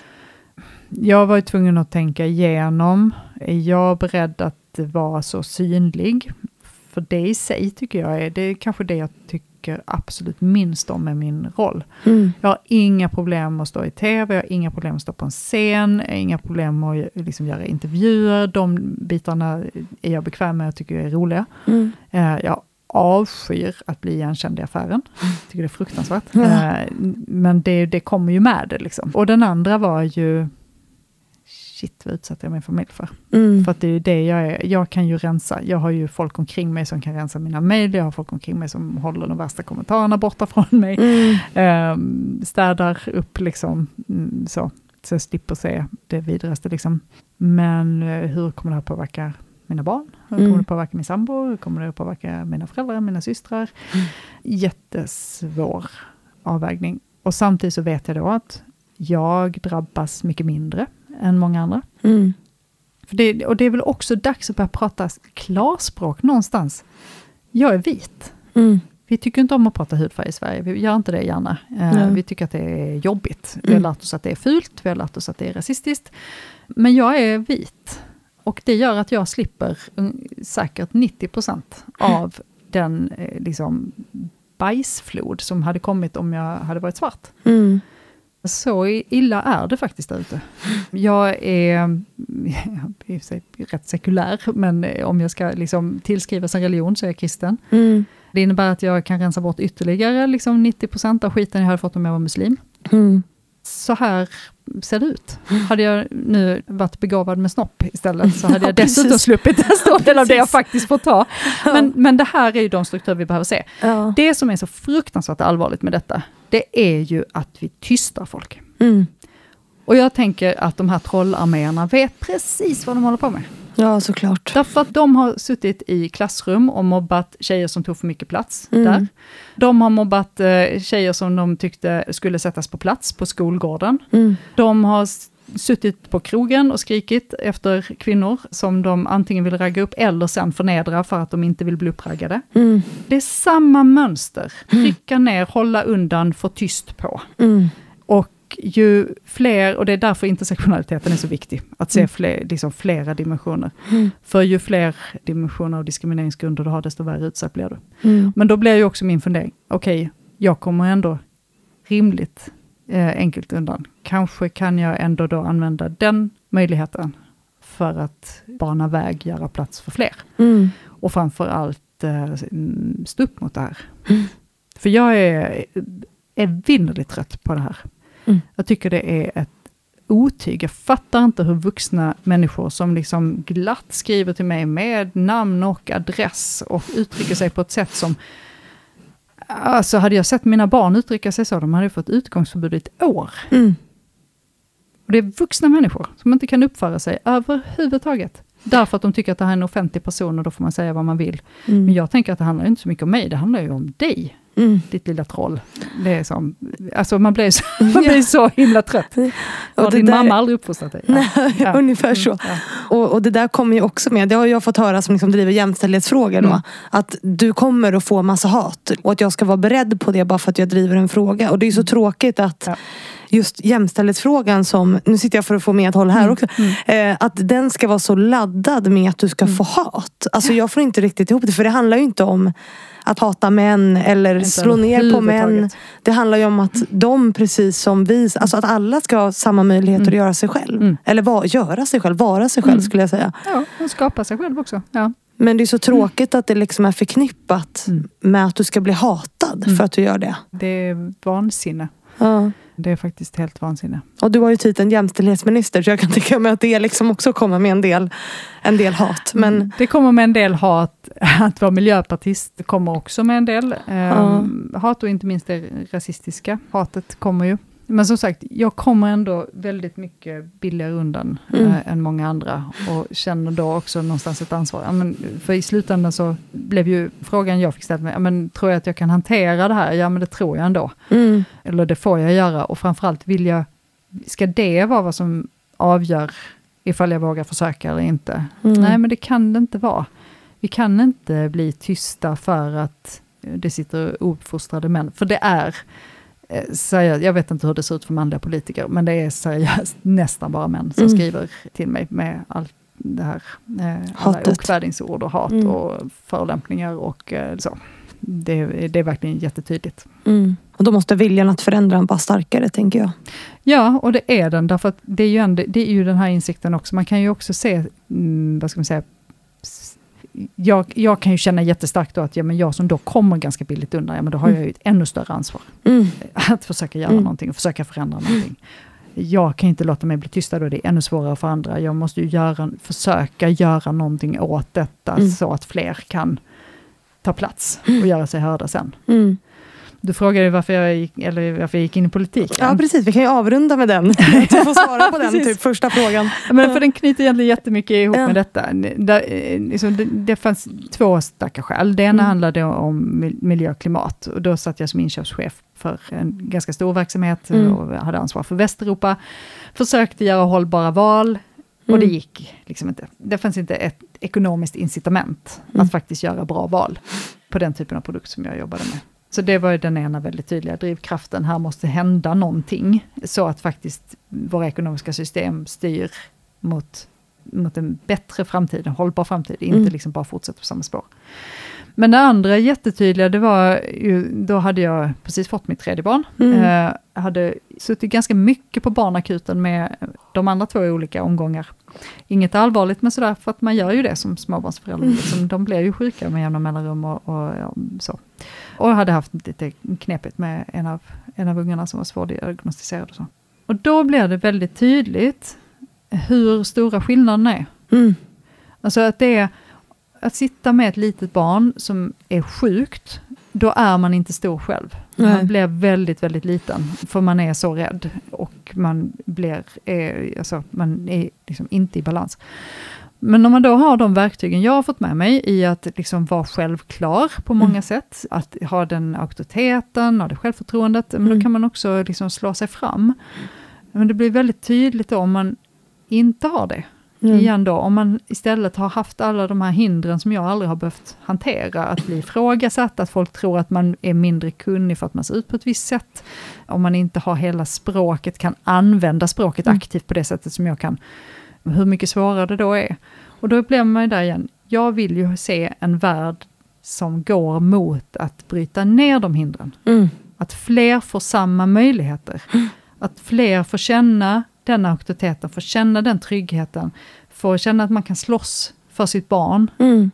Jag var ju tvungen att tänka igenom. Är jag beredd att vara så synlig? För det i sig tycker jag är, det är kanske det jag tycker absolut minst om med min roll. Mm. Jag har inga problem med att stå i tv, jag har inga problem med att stå på en scen, jag har inga problem med att liksom göra intervjuer. De bitarna är jag bekväm med och tycker jag är roliga. Mm. Jag avskyr att bli igenkänd i affären. Jag tycker det är fruktansvärt. Mm. Men det, det kommer ju med det liksom. Och den andra var ju shit, vad utsatt jag min familj för. Mm. För att det är ju det jag är. Jag kan ju rensa. Jag har ju folk omkring mig som kan rensa mina mejl. Jag har folk omkring mig som håller de värsta kommentarerna borta från mig. Mm. Um, städar upp liksom. Mm, så. så jag slipper se det vidraste liksom. Men uh, hur kommer det här påverka mina barn? Hur kommer mm. det påverka min sambo? Hur kommer det påverka mina föräldrar, mina systrar? Mm. Jättesvår avvägning. Och samtidigt så vet jag då att jag drabbas mycket mindre än många andra. Mm. För det, och det är väl också dags att börja prata klarspråk någonstans. Jag är vit. Mm. Vi tycker inte om att prata hudfärg i Sverige. Vi gör inte det gärna. Mm. Vi tycker att det är jobbigt. Mm. Vi har lärt oss att det är fult. Vi har lärt oss att det är rasistiskt. Men jag är vit. Och det gör att jag slipper säkert nittio procent av den liksom, bajsflod som hade kommit om jag hade varit svart. Mm. Så illa är det faktiskt där ute. Jag är, jag är rätt sekulär, men om jag ska liksom tillskrivas en religion så är jag kristen. Mm. Det innebär att jag kan rensa bort ytterligare liksom nittio procent av skiten jag hade fått om jag var muslim. Mm. Så här ser det ut. Hade jag nu varit begåvad med snopp istället så hade jag ja, dessutom sluppit en stor del av det jag faktiskt får ta. Men, ja. men det här är ju de strukturer vi behöver se. Ja. Det som är så fruktansvärt allvarligt med detta, det är ju att vi tystar folk. Mm. Och jag tänker att de här trollarméerna vet precis vad de håller på med.
Ja, såklart.
Därför att de har suttit i klassrum och mobbat tjejer som tog för mycket plats mm. där. De har mobbat eh, tjejer som de tyckte skulle sättas på plats på skolgården. Mm. De har s- suttit på krogen och skrikit efter kvinnor som de antingen vill ragga upp eller sen förnedra för att de inte vill bli uppraggade. Mm. Det är samma mönster. Trycka ner, hålla undan, få tyst på. Mm. Och ju fler, och det är därför intersektionaliteten är så viktig, att se fler, liksom flera dimensioner. Mm. För ju fler dimensioner och diskrimineringsgrunder du har, desto värre utsatt blir du. Mm. Men då blir ju också min fundering, okej, okay, jag kommer ändå rimligt eh, enkelt undan. Kanske kan jag ändå då använda den möjligheten för att bana väg, göra plats för fler. Mm. Och framförallt eh, stå upp mot det här. Mm. För jag är, är vinnerligt trött på det här. Mm. Jag tycker det är ett otyg. Jag fattar inte hur vuxna människor som liksom glatt skriver till mig med namn och adress och uttrycker sig på ett sätt som, alltså hade jag sett mina barn uttrycka sig så, de hade fått utgångsförbud i ett år. Mm. Och det är vuxna människor som inte kan uppföra sig överhuvudtaget. Därför att de tycker att det här är en offentlig person och då får man säga vad man vill. Mm. Men jag tänker att det handlar inte så mycket om mig, det handlar ju om dig. Mm. Ditt lilla troll. Det är som, alltså man blir så, man blir så himla trött. Och, och din där, mamma aldrig uppfostrat dig.
Nej, ja. Ungefär så. Mm, ja. och, och det där kommer ju också med, det har jag fått höra som liksom driver jämställdhetsfrågor då. Mm. Att du kommer att få massa hat. Och att jag ska vara beredd på det bara för att jag driver en fråga. Och det är så mm. tråkigt att ja. just jämställdhetsfrågan som, nu sitter jag för att få med ett håll här mm. också, mm. Eh, att den ska vara så laddad med att du ska mm. få hat. Alltså jag får inte riktigt ihop det, för det handlar ju inte om att hata män eller
Inte
slå ner på män.
överhuvudtaget.
Det handlar ju om att de precis som vi, alltså att alla ska ha samma möjligheter
Mm.
att göra sig själv.
Mm.
Eller var, göra sig själv, vara sig själv
Mm.
skulle jag säga.
Ja, och skapa sig själv också. Ja.
Men det är så tråkigt att det liksom är förknippat
Mm.
med att du ska bli hatad
Mm.
för att du gör det.
Det är vansinne.
Ja.
Det är faktiskt helt vansinne.
Och du har ju titeln jämställdhetsminister, så jag kan tänka mig att det liksom också kommer med en del, en del hat. Men
Det kommer med en del hat. Att vara miljöpartist kommer också med en del
Ja.
um, hat, och inte minst det rasistiska hatet kommer ju. Men som sagt, jag kommer ändå väldigt mycket billigare undan
Mm.
eh, än många andra, och känner då också någonstans ett ansvar. Ja, men, för i slutändan så blev ju frågan jag fick ställa mig, ja, men tror jag att jag kan hantera det här? Ja, men det tror jag ändå.
mm,
Eller det får jag göra, och framförallt vill jag, ska det vara vad som avgör ifall jag vågar försöka eller inte?
Mm.
Nej, men det kan det inte vara. Vi kan inte bli tysta för att det sitter ouppfostrade män. För det är, eh, seriöst, jag vet inte hur det ser ut för manliga politiker, men det är seriöst nästan bara män som
Mm.
skriver till mig med allt det här. Eh, alla
Hatet.
okvädingsord och hat
Mm.
och förolämpningar och eh, så. Det, det är verkligen jättetydligt.
mm. Och då måste viljan att förändra vara starkare, tänker jag.
Ja, och det är den, därför att det är ju, ändå, det är ju den här insikten också. Man kan ju också se, mm, vad ska man säga, s- jag, jag kan ju känna jättestarkt då att ja, men jag som då kommer ganska billigt undan, ja, men då har jag ju ett ännu större ansvar.
Mm.
Att försöka göra
Mm.
någonting och försöka förändra någonting. Jag kan inte låta mig bli tystad då, det är ännu svårare för andra. Jag måste ju göra, försöka göra någonting åt detta
Mm.
så att fler kan ta plats och göra sig hörda sen.
Mm.
Du frågade varför jag gick, eller varför jag gick in i politiken.
Ja, precis. Vi kan ju avrunda med den. Du får svara på den
Precis.
typ, första frågan.
Men för den knyter egentligen jättemycket ihop
Ja.
med detta. Där, eh, liksom, det, det fanns två starka skäl. Det ena
Mm.
handlade om mil- miljö och klimat. Och då satt jag som inköpschef för en ganska stor verksamhet
Mm.
och hade ansvar för Västeuropa. Försökte göra hållbara val och
Mm.
det gick liksom inte. Det fanns inte ett ekonomiskt incitament
Mm.
att faktiskt göra bra val på den typen av produkt som jag jobbade med. Så det var ju den ena väldigt tydliga drivkraften. Här måste hända någonting så att faktiskt våra ekonomiska system styr mot, mot en bättre framtid, en hållbar framtid.
Mm.
Inte liksom bara fortsätta på samma spår. Men det andra jättetydliga, det var ju, då hade jag precis fått mitt tredje barn.
Mm.
Eh, jag hade suttit ganska mycket på barnakuten med de andra två olika omgångar. Inget allvarligt, men sådär, för att man gör ju det som småbarnsförälder.
Mm.
Liksom, de blir ju sjuka med jämna mellanrum och, och ja, så. Och jag hade haft lite knepigt med en av, en av ungarna som var svårdiagnostiserad och så. Och då blev det väldigt tydligt hur stora skillnaderna är.
Mm.
Alltså att det är att sitta med ett litet barn som är sjukt, då är man inte stor själv.
Nej.
Man blir väldigt, väldigt liten, för man är så rädd och man blir, är, alltså, man är liksom inte i balans. Men om man då har de verktygen jag har fått med mig i att liksom vara självklar på många
Mm.
sätt, att ha den auktoriteten, ha det självförtroendet, men
Mm.
då kan man också liksom slå sig fram. Men det blir väldigt tydligt då om man inte har det.
Mm.
Igen då, om man istället har haft alla de här hindren som jag aldrig har behövt hantera, att bli ifrågasatt, att folk tror att man är mindre kunnig för att man ser ut på ett visst sätt, om man inte har hela språket, kan använda språket
Mm.
aktivt på det sättet som jag kan, hur mycket svårare det då är. Och då blir man ju där igen, jag vill ju se en värld som går mot att bryta ner de hindren.
Mm.
Att fler får samma möjligheter. Att fler får känna den auktoriteten, får känna den tryggheten, får känna att man kan slåss för sitt barn
Mm.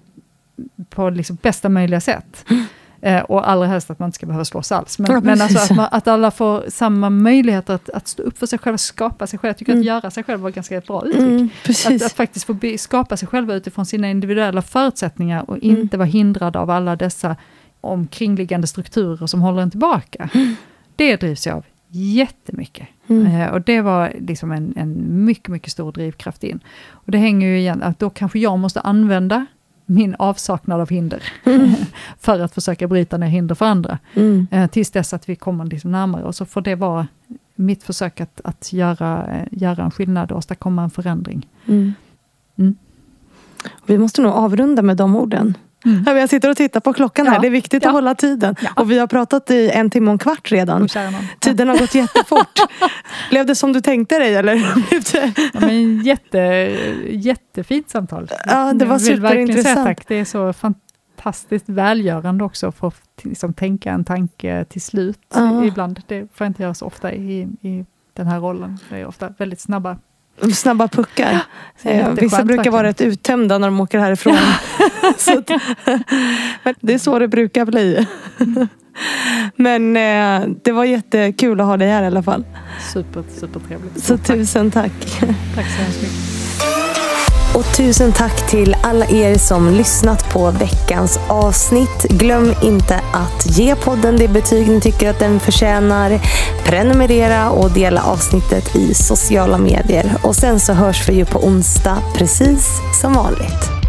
på liksom bästa möjliga sätt. Eh, och allra helst att man inte ska behöva slåss alls. Men,
Ja,
men alltså
precis.
att, man, att alla får samma möjligheter att, att stå upp för sig själva, skapa sig själva. Jag tycker
Mm.
att göra sig själv var ganska ett bra uttryck.
Mm.
Att,
Precis.
att faktiskt få be, skapa sig själva utifrån sina individuella förutsättningar och
Mm.
inte vara hindrad av alla dessa omkringliggande strukturer som håller en tillbaka. Det drivs jag av jättemycket.
Mm.
Eh, och det var liksom en, en mycket, mycket stor drivkraft in. Och det hänger ju igen att då kanske jag måste använda min avsaknad av hinder
Mm.
för att försöka bryta ner hinder för andra.
Mm.
Eh, tills dess att vi kommer liksom närmare. Och så får det vara mitt försök att, att göra, eh, göra en skillnad och åstadkomma en förändring.
Mm.
Mm.
Vi måste nog avrunda med de orden.
Mm.
Jag sitter och tittar på klockan här.
Ja.
Det är viktigt
Ja.
att hålla tiden.
Ja.
Och vi har pratat i en timme och en kvart redan.
Och kära någon.
Tiden har gått jättefort. Blev det som du tänkte dig eller?
Ja, men jätte, jättefint samtal.
Ja, det var
Jag vill verkligen säga
superintressant.
tack. Det är så fantastiskt välgörande också för att liksom tänka en tanke till slut.
Ja.
Ibland, det får inte göra så ofta i, i den här rollen. Det är ofta väldigt snabba.
Snabba puckar.
Ja,
eh, vissa brukar vara rätt uttömda när de åker härifrån. Så att, men det är så det brukar bli. Men eh, det var jättekul att ha dig här i alla fall.
Super, super trevligt.
Så tack. Tusen tack.
Tack så hemskt mycket.
Och tusen tack till alla er som lyssnat på veckans avsnitt. Glöm inte att ge podden det betyg ni tycker att den förtjänar. Prenumerera och dela avsnittet i sociala medier. Och sen så hörs vi ju på onsdag precis som vanligt.